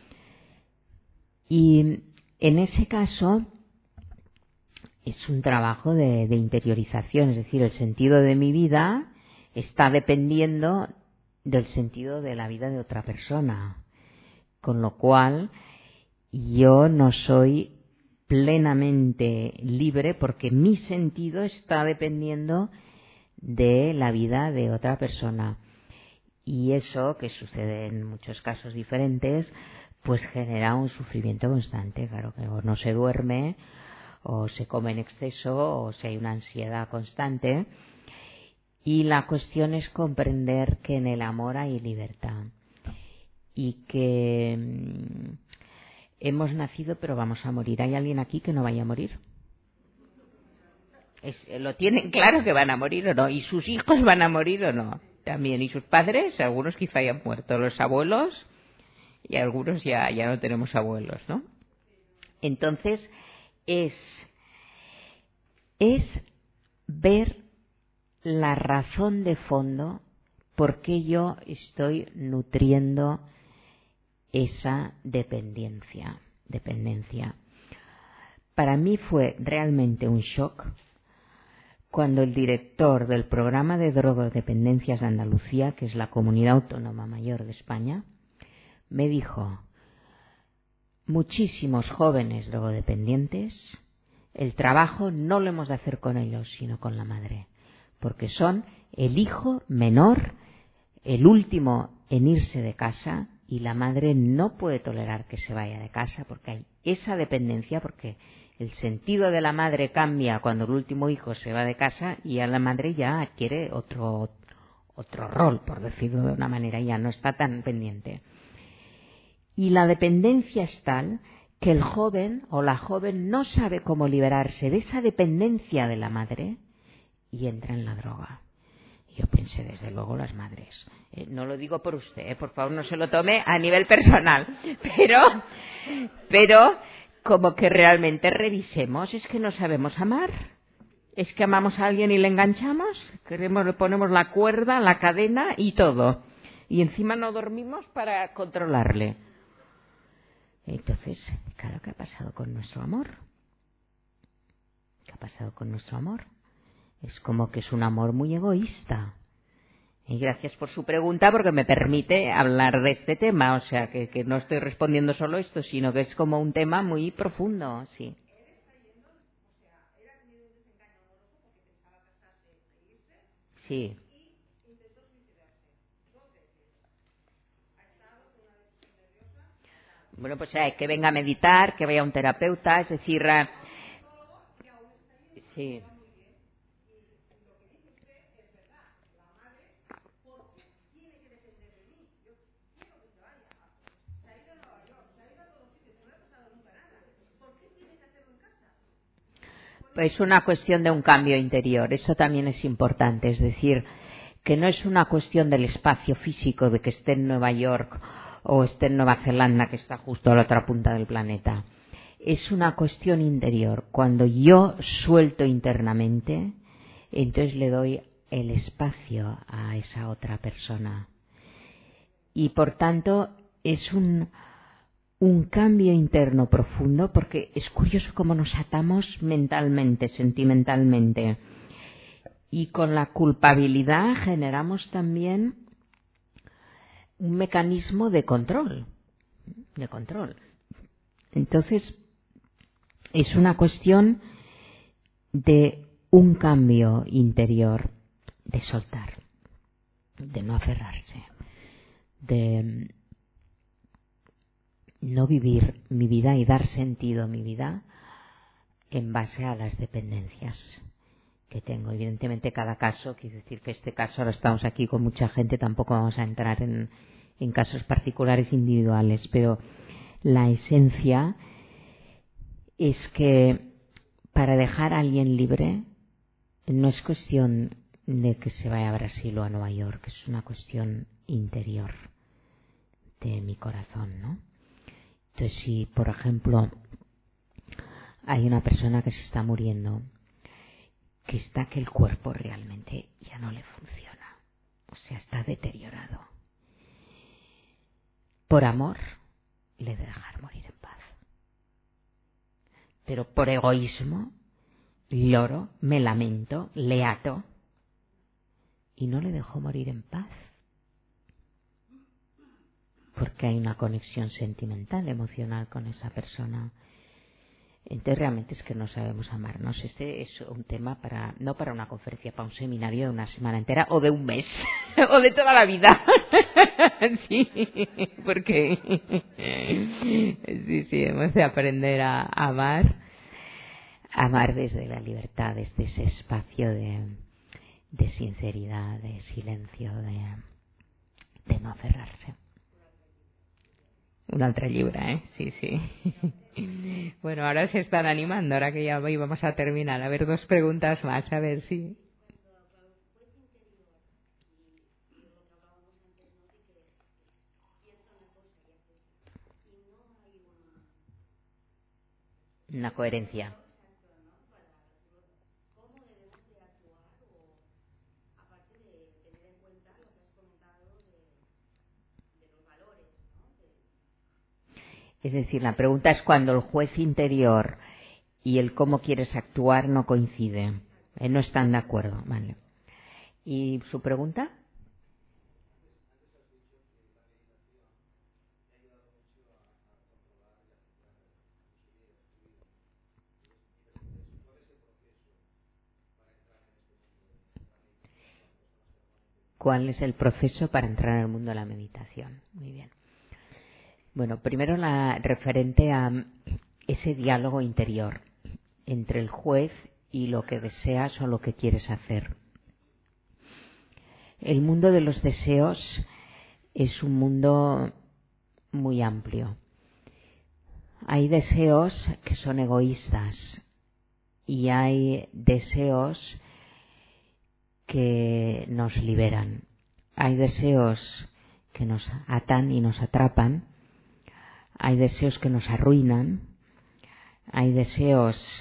Y en ese caso es un trabajo de interiorización, es decir, el sentido de mi vida está dependiendo del sentido de la vida de otra persona, con lo cual yo no soy plenamente libre porque mi sentido está dependiendo de la vida de otra persona. Y eso, que sucede en muchos casos diferentes, pues genera un sufrimiento constante. Claro que o no se duerme, o se come en exceso, o si hay una ansiedad constante. Y la cuestión es comprender que en el amor hay libertad y que hemos nacido pero vamos a morir. ¿Hay alguien aquí que no vaya a morir? Lo tienen claro que van a morir o no, y sus hijos van a morir o no también, y sus padres, algunos quizá hayan muerto, los abuelos, y algunos ya no tenemos abuelos, ¿no? Entonces es ver la razón de fondo por qué yo estoy nutriendo esa dependencia. Para mí fue realmente un shock cuando el director del programa de drogodependencias de Andalucía, que es la comunidad autónoma mayor de España, me dijo: muchísimos jóvenes drogodependientes, el trabajo no lo hemos de hacer con ellos, sino con la madre, porque son el hijo menor, el último en irse de casa, y la madre no puede tolerar que se vaya de casa porque hay esa dependencia, porque el sentido de la madre cambia cuando el último hijo se va de casa y a la madre ya adquiere otro rol, por decirlo de una manera, ya no está tan pendiente. Y la dependencia es tal que el joven o la joven no sabe cómo liberarse de esa dependencia de la madre y entra en la droga. Yo pensé, desde luego, las madres. No lo digo por usted, por favor, no se lo tome a nivel personal. Pero como que realmente revisemos, es que no sabemos amar. Es que amamos a alguien y le enganchamos, le ponemos la cuerda, la cadena y todo. Y encima no dormimos para controlarle. Entonces, claro, ¿qué ha pasado con nuestro amor? ¿Qué ha pasado con nuestro amor? Es como que es un amor muy egoísta. Y gracias por su pregunta, porque me permite hablar de este tema. O sea, que no estoy respondiendo solo esto, sino que es como un tema muy profundo, sí. Sí. Bueno, pues que venga a meditar, que vaya a un terapeuta, es decir, sí. Es una cuestión de un cambio interior, eso también es importante, es decir, que no es una cuestión del espacio físico, de que esté en Nueva York o esté en Nueva Zelanda, que está justo a la otra punta del planeta. Es una cuestión interior. Cuando yo suelto internamente, entonces le doy el espacio a esa otra persona. Y por tanto es un cambio interno profundo, porque es curioso cómo nos atamos mentalmente, sentimentalmente. Y con la culpabilidad generamos también un mecanismo de control. Entonces, es una cuestión de un cambio interior, de soltar, de no aferrarse, de no vivir mi vida y dar sentido a mi vida en base a las dependencias que tengo. Evidentemente cada caso, quiero decir que este caso, ahora estamos aquí con mucha gente, tampoco vamos a entrar en casos particulares individuales, pero la esencia es que para dejar a alguien libre no es cuestión de que se vaya a Brasil o a Nueva York, es una cuestión interior de mi corazón, ¿no? Entonces, si por ejemplo hay una persona que se está muriendo, que el cuerpo realmente ya no le funciona, o sea, está deteriorado, por amor le he de dejar morir en paz. Pero por egoísmo lloro, me lamento, le ato y no le dejo morir en paz. Porque hay una conexión sentimental, emocional con esa persona. Entonces realmente es que no sabemos amarnos. Este es un tema no para una conferencia, para un seminario de una semana entera o de un mes o de toda la vida. Sí, porque sí, hemos de aprender a amar desde la libertad, desde ese espacio de sinceridad, de silencio, de no aferrarse. Una altra llibre, Sí. Bueno, ahora se están animando, ahora que ya íbamos a terminar. A ver, 2 preguntas más, a ver si... Una coherencia. Es decir, la pregunta es cuando el juez interior y el cómo quieres actuar no coinciden, no están de acuerdo, ¿vale? ¿Y su pregunta? ¿Cuál es el proceso para entrar en el mundo de la meditación? Muy bien. Bueno, primero referente a ese diálogo interior entre el juez y lo que deseas o lo que quieres hacer. El mundo de los deseos es un mundo muy amplio. Hay deseos que son egoístas y hay deseos que nos liberan. Hay deseos que nos atan y nos atrapan. Hay deseos que nos arruinan. Hay deseos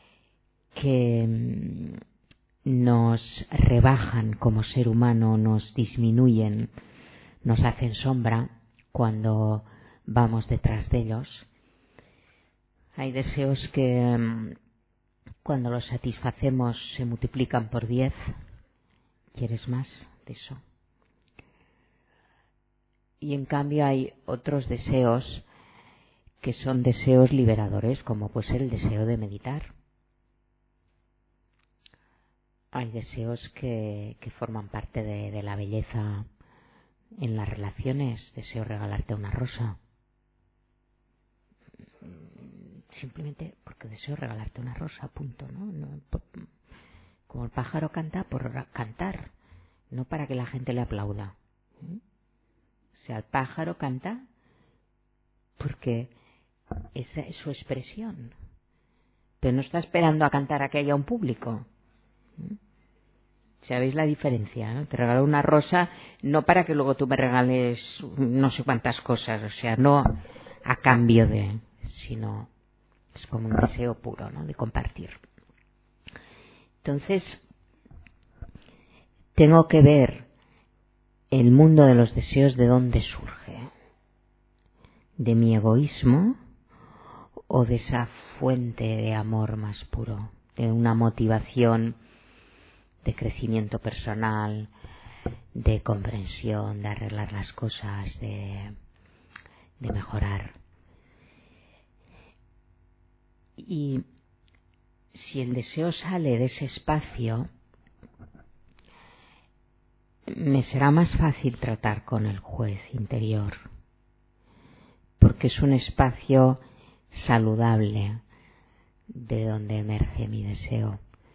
que nos rebajan como ser humano, nos disminuyen, nos hacen sombra cuando vamos detrás de ellos. Hay deseos que cuando los satisfacemos se multiplican por 10. ¿Quieres más de eso? Y en cambio hay otros deseos que son deseos liberadores, como puede ser el deseo de meditar. Hay deseos que forman parte de la belleza en las relaciones. Deseo regalarte una rosa. Simplemente porque deseo regalarte una rosa, punto, ¿no? Como el pájaro canta por cantar, no para que la gente le aplauda. O sea, el pájaro canta porque esa es su expresión, pero no está esperando a cantar a que haya un público. ¿Sabéis la diferencia, no? Te regalo una rosa no para que luego tú me regales no sé cuántas cosas, o sea, no a cambio de, sino es como un deseo puro, ¿no? De compartir. Entonces, tengo que ver el mundo de los deseos de dónde surge. ¿De mi egoísmo o de esa fuente de amor más puro? De una motivación de crecimiento personal, de comprensión, de arreglar las cosas, de mejorar. Y si el deseo sale de ese espacio, me será más fácil tratar con el juez interior, porque es un espacio saludable de donde emerge mi deseo.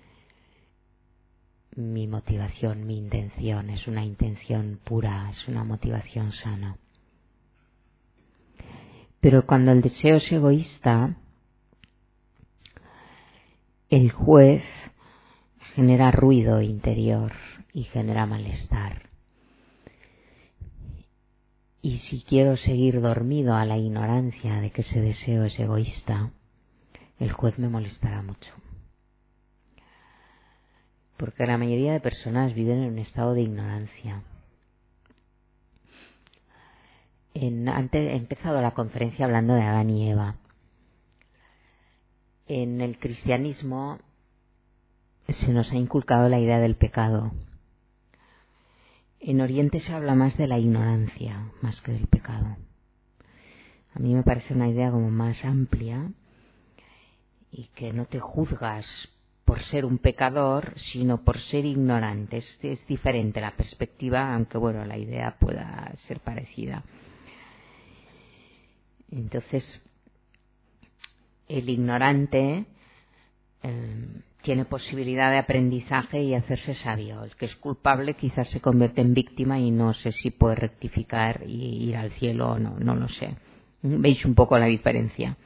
Mi motivación, mi intención, es una intención pura, es una motivación sana. Pero cuando el deseo es egoísta, el juez genera ruido interior y genera malestar. Y si quiero seguir dormido a la ignorancia de que ese deseo es egoísta, el juez me molestará mucho. Porque la mayoría de personas viven en un estado de ignorancia. Antes he empezado la conferencia hablando de Adán y Eva. En el cristianismo se nos ha inculcado la idea del pecado. En Oriente se habla más de la ignorancia, más que del pecado. A mí me parece una idea como más amplia y que no te juzgas por ser un pecador, sino por ser ignorante. Es diferente la perspectiva, aunque bueno, la idea pueda ser parecida. Entonces, el ignorante tiene posibilidad de aprendizaje y hacerse sabio. El que es culpable quizás se convierte en víctima y no sé si puede rectificar y ir al cielo o no, no lo sé. ¿Veis un poco la diferencia?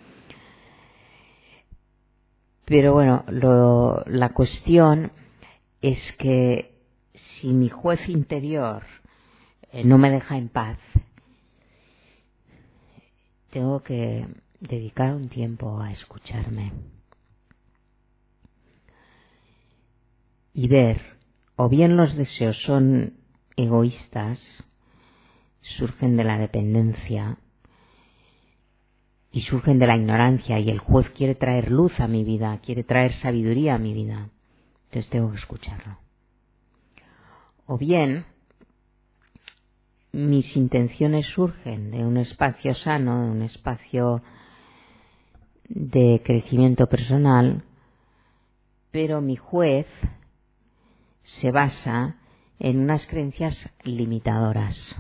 Pero bueno, la cuestión es que si mi juez interior no me deja en paz, tengo que dedicar un tiempo a escucharme y ver, o bien los deseos son egoístas, surgen de la dependencia y surgen de la ignorancia, y el juez quiere traer luz a mi vida, quiere traer sabiduría a mi vida, entonces tengo que escucharlo. O bien mis intenciones surgen de un espacio sano, de un espacio de crecimiento personal, pero mi juez se basa en unas creencias limitadoras.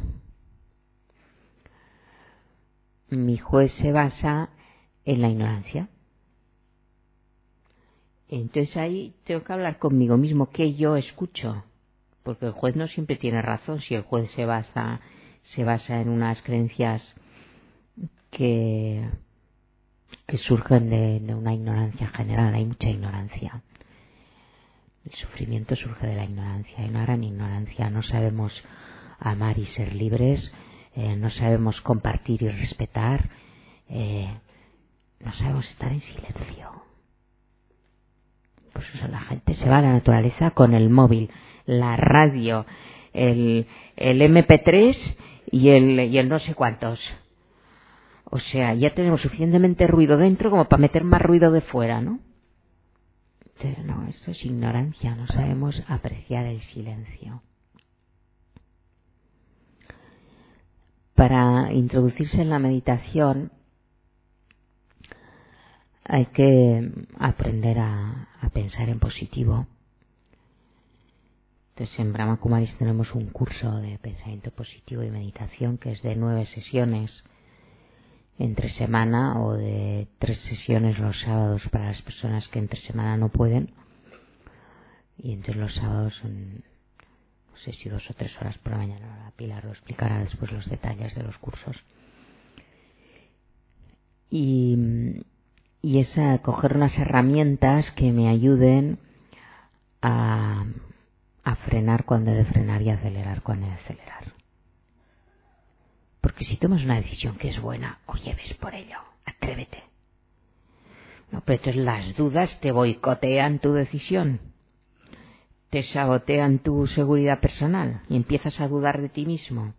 Mi juez se basa en la ignorancia. Entonces ahí tengo que hablar conmigo mismo, ¿qué yo escucho? Porque el juez no siempre tiene razón. Si el juez se basa en unas creencias que surgen de una ignorancia general. Hay mucha ignorancia. El sufrimiento surge de la ignorancia. Hay una gran ignorancia. No sabemos amar y ser libres. No sabemos compartir y respetar. No sabemos estar en silencio. Pues eso, la gente se va a la naturaleza con el móvil, la radio, el MP3 y el no sé cuántos. O sea, ya tenemos suficientemente ruido dentro como para meter más ruido de fuera, ¿no? Entonces, no, esto es ignorancia, no sabemos apreciar el silencio. Para introducirse en la meditación hay que aprender a pensar en positivo. Entonces en Brahma Kumaris tenemos un curso de pensamiento positivo y meditación que es de 9 sesiones entre semana o de 3 sesiones los sábados para las personas que entre semana no pueden. Y entonces los sábados son, no sé si 2 o 3 horas por la mañana. La Pilar lo explicará después los detalles de los cursos. Y es coger unas herramientas que me ayuden a frenar cuando he de frenar y acelerar cuando he de acelerar. Porque si tomas una decisión que es buena, oye, ves por ello, atrévete. No, pero entonces las dudas te boicotean tu decisión, te sabotean tu seguridad personal y empiezas a dudar de ti mismo.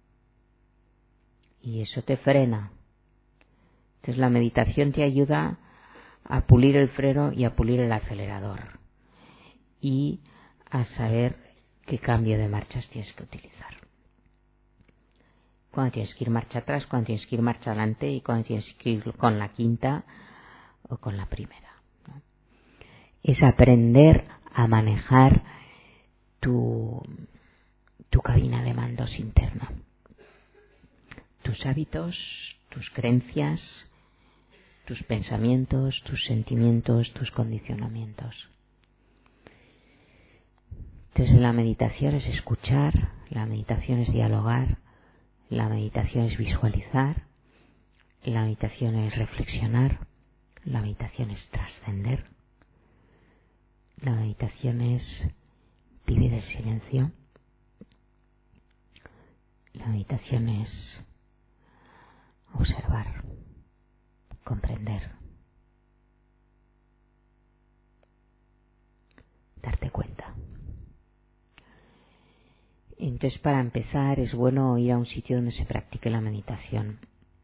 Y eso te frena. Entonces la meditación te ayuda a pulir el freno y a pulir el acelerador. Y a saber qué cambio de marchas tienes que utilizar. Cuando tienes que ir marcha atrás, cuando tienes que ir marcha adelante y cuando tienes que ir con la quinta o con la primera, ¿no? Es aprender a manejar tu cabina de mandos interna. Tus hábitos, tus creencias, tus pensamientos, tus sentimientos, tus condicionamientos. Entonces la meditación es escuchar, la meditación es dialogar, la meditación es visualizar, la meditación es reflexionar, la meditación es trascender, la meditación es vivir el silencio, la meditación es observar, comprender, darte cuenta. Entonces, para empezar, es bueno ir a un sitio donde se practique la meditación.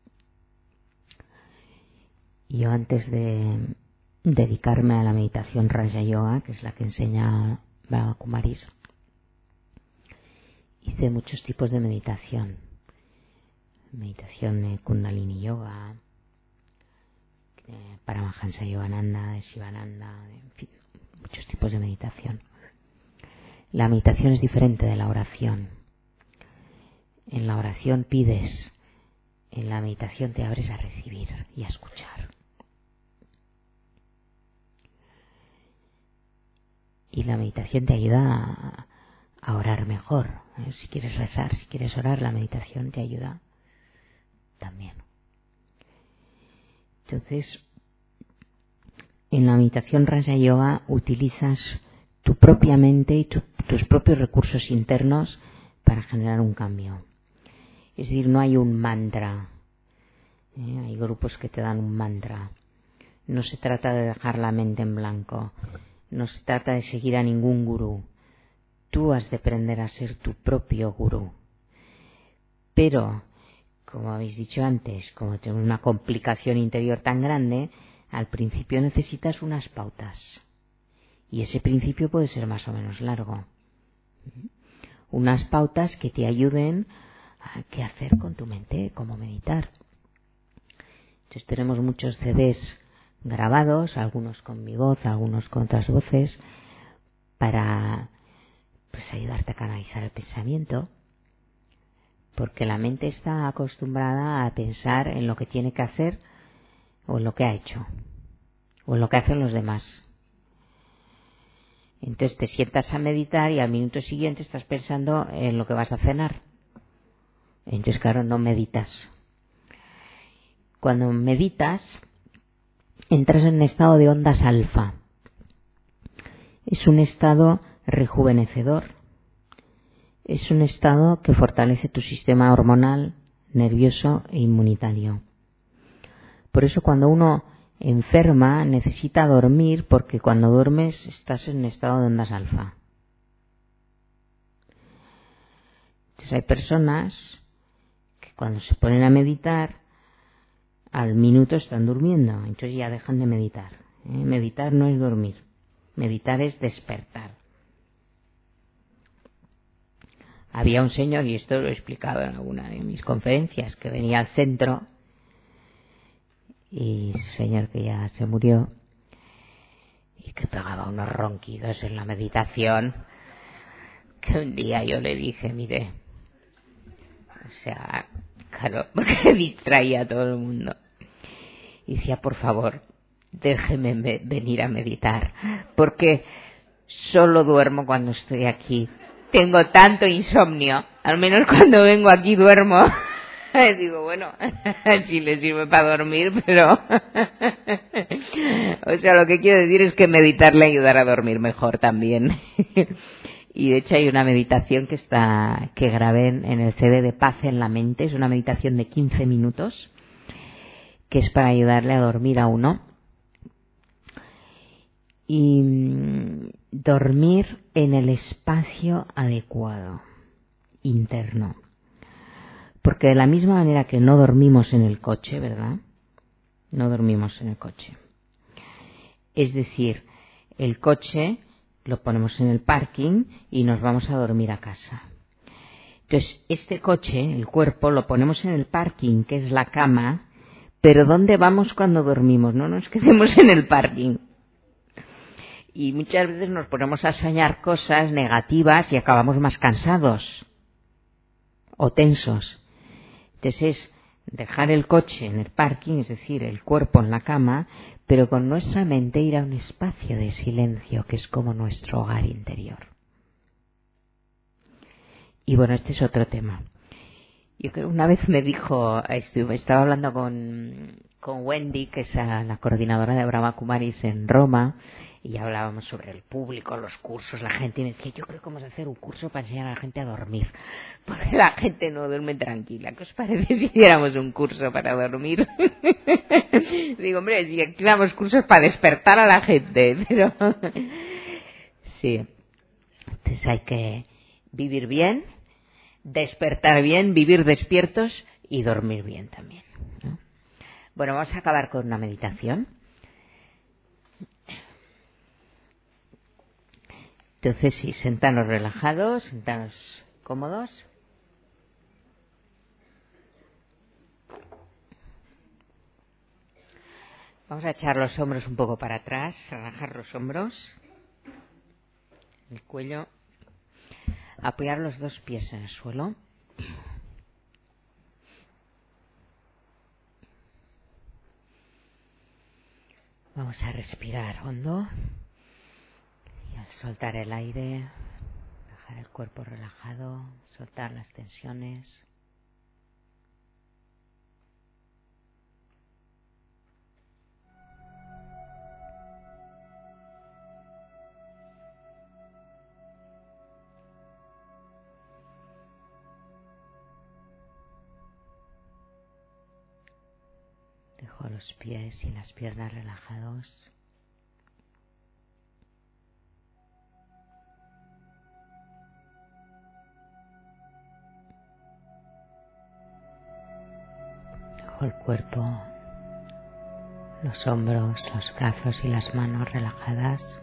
Yo, antes de dedicarme a la meditación Raja Yoga, que es la que enseña Brahma Kumaris, hice muchos tipos de meditación. Meditación de Kundalini Yoga, de Paramahansa Yogananda, de Shivananda, en fin, muchos tipos de meditación. La meditación es diferente de la oración. En la oración pides, en la meditación te abres a recibir y a escuchar. Y la meditación te ayuda a orar mejor. Si quieres rezar, si quieres orar, la meditación te ayuda también. Entonces, en la meditación Raja Yoga utilizas tu propia mente y tus propios recursos internos para generar un cambio. Es decir, no hay un mantra. Hay grupos que te dan un mantra. No se trata de dejar la mente en blanco. No se trata de seguir a ningún gurú. Tú has de aprender a ser tu propio gurú. Pero, como habéis dicho antes, como tenemos una complicación interior tan grande, al principio necesitas unas pautas. Y ese principio puede ser más o menos largo. Unas pautas que te ayuden a qué hacer con tu mente, cómo meditar. Entonces tenemos muchos CDs grabados, algunos con mi voz, algunos con otras voces, para pues ayudarte a canalizar el pensamiento, porque la mente está acostumbrada a pensar en lo que tiene que hacer o en lo que ha hecho o en lo que hacen los demás. Entonces te sientas a meditar y al minuto siguiente estás pensando en lo que vas a cenar. Entonces, claro, no meditas. Cuando meditas, entras en un estado de ondas alfa. Es un estado rejuvenecedor. Es un estado que fortalece tu sistema hormonal, nervioso e inmunitario. Por eso cuando uno enferma necesita dormir, porque cuando duermes estás en un estado de ondas alfa. Entonces hay personas que cuando se ponen a meditar, al minuto están durmiendo, entonces ya dejan de meditar. Meditar no es dormir, meditar es despertar. Había un señor, y esto lo he explicado en alguna de mis conferencias, que venía al centro, y un señor que ya se murió, y que pegaba unos ronquidos en la meditación, que un día yo le dije, mire, o sea, claro, porque distraía a todo el mundo. Y decía, por favor, déjeme venir a meditar, porque solo duermo cuando estoy aquí. Tengo tanto insomnio, al menos cuando vengo aquí duermo. Digo, bueno, si le sirve para dormir, pero... o sea, lo que quiero decir es que meditar le ayudará a dormir mejor también. Y de hecho hay una meditación que grabé en el CD de Paz en la Mente, es una meditación de 15 minutos, que es para ayudarle a dormir a uno. Y dormir en el espacio adecuado, interno. Porque de la misma manera que no dormimos en el coche, ¿verdad? No dormimos en el coche. Es decir, el coche lo ponemos en el parking y nos vamos a dormir a casa. Entonces, este coche, el cuerpo, lo ponemos en el parking, que es la cama, pero ¿dónde vamos cuando dormimos? No nos quedemos en el parking. Y muchas veces nos ponemos a soñar cosas negativas y acabamos más cansados o tensos. Entonces es dejar el coche en el parking, es decir, el cuerpo en la cama, pero con nuestra mente ir a un espacio de silencio que es como nuestro hogar interior. Y bueno, este es otro tema. Yo creo una vez me dijo, estaba hablando con Wendy, que es la coordinadora de Brahma Kumaris en Roma, y hablábamos sobre el público, los cursos, la gente, y me decía, yo creo que vamos a hacer un curso para enseñar a la gente a dormir, porque la gente no duerme tranquila. ¿Qué os parece si hiciéramos un curso para dormir? Digo, hombre, si activamos cursos para despertar a la gente, pero sí, entonces hay que vivir bien, despertar bien, vivir despiertos y dormir bien también, ¿no? Bueno, vamos a acabar con una meditación. Entonces, sí, sentanos relajados, sentanos cómodos. Vamos a echar los hombros un poco para atrás, relajar los hombros, el cuello, apoyar los dos pies en el suelo. Vamos a respirar hondo y al soltar el aire, dejar el cuerpo relajado, soltar las tensiones. Dejo los pies y las piernas relajados. Dejo el cuerpo, los hombros, los brazos y las manos relajadas.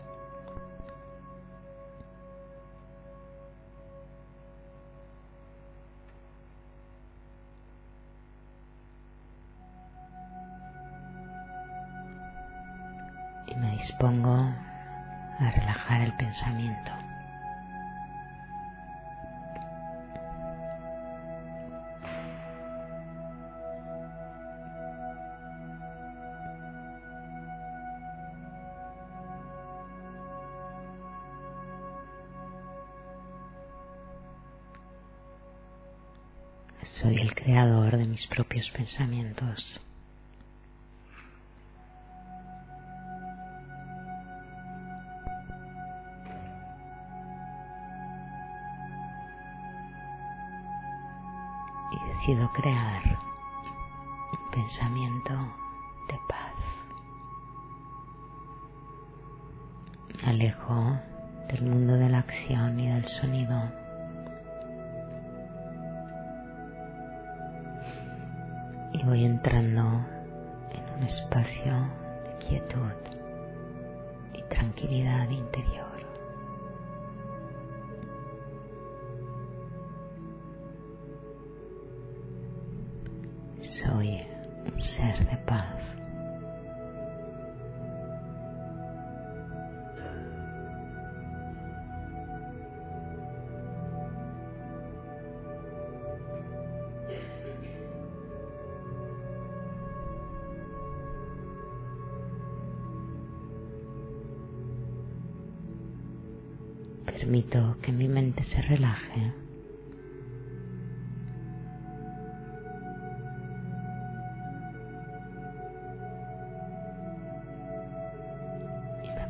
Y me dispongo a relajar el pensamiento. Soy el creador de mis propios pensamientos. Y decido crear un pensamiento de paz. Me alejo del mundo de la acción y del sonido. Y voy entrando en un espacio de quietud y tranquilidad interior. Soy un ser de paz. Permito que mi mente se relaje. Y me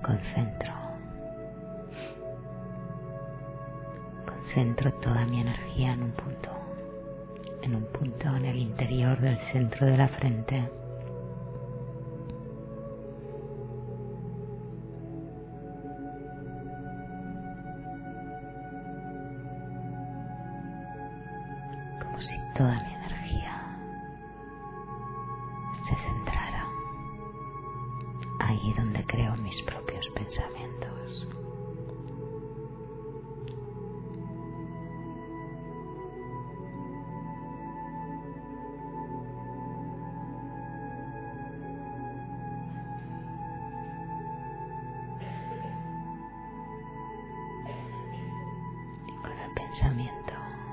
concentro toda mi energía en un punto en el interior del centro de la frente. Como si toda mi energía se centrara ahí donde creo mis propios pensamientos. Y con el pensamiento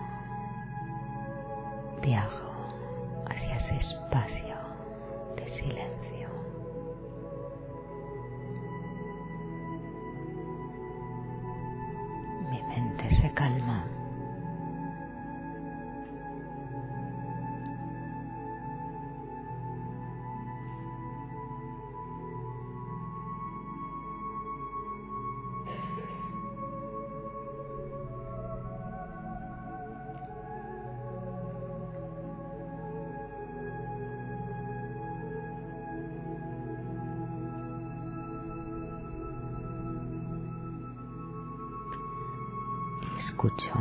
viajo hacia ese espacio de silencio. Mi mente se calma. Escucho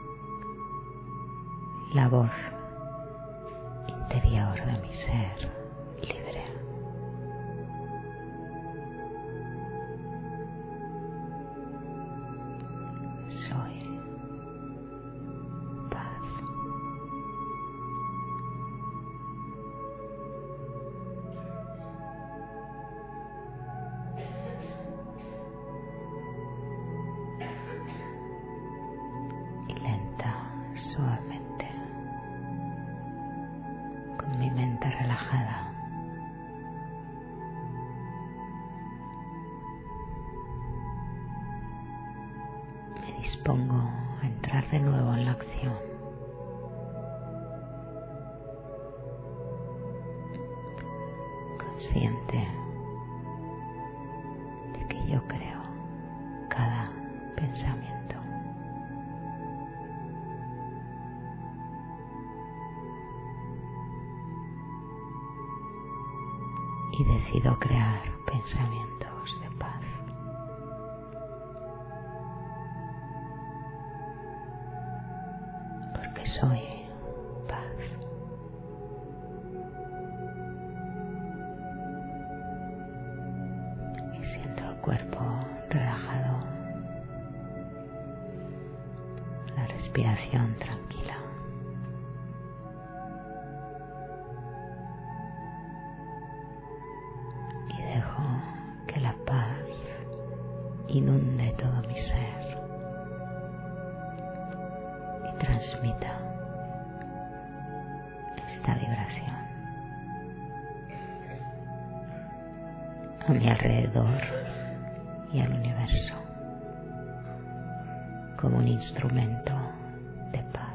la voz interior de mi ser libre. Soy paz. Suavemente, con mi mente relajada, me dispongo a entrar de nuevo en la acción. Consciente de que yo creo cada pensamiento. Y decido crear pensamientos de paz. Porque soy paz. Y siento el cuerpo relajado, la respiración tranquila. Inunde todo mi ser y transmita esta vibración a mi alrededor y al universo como un instrumento de paz.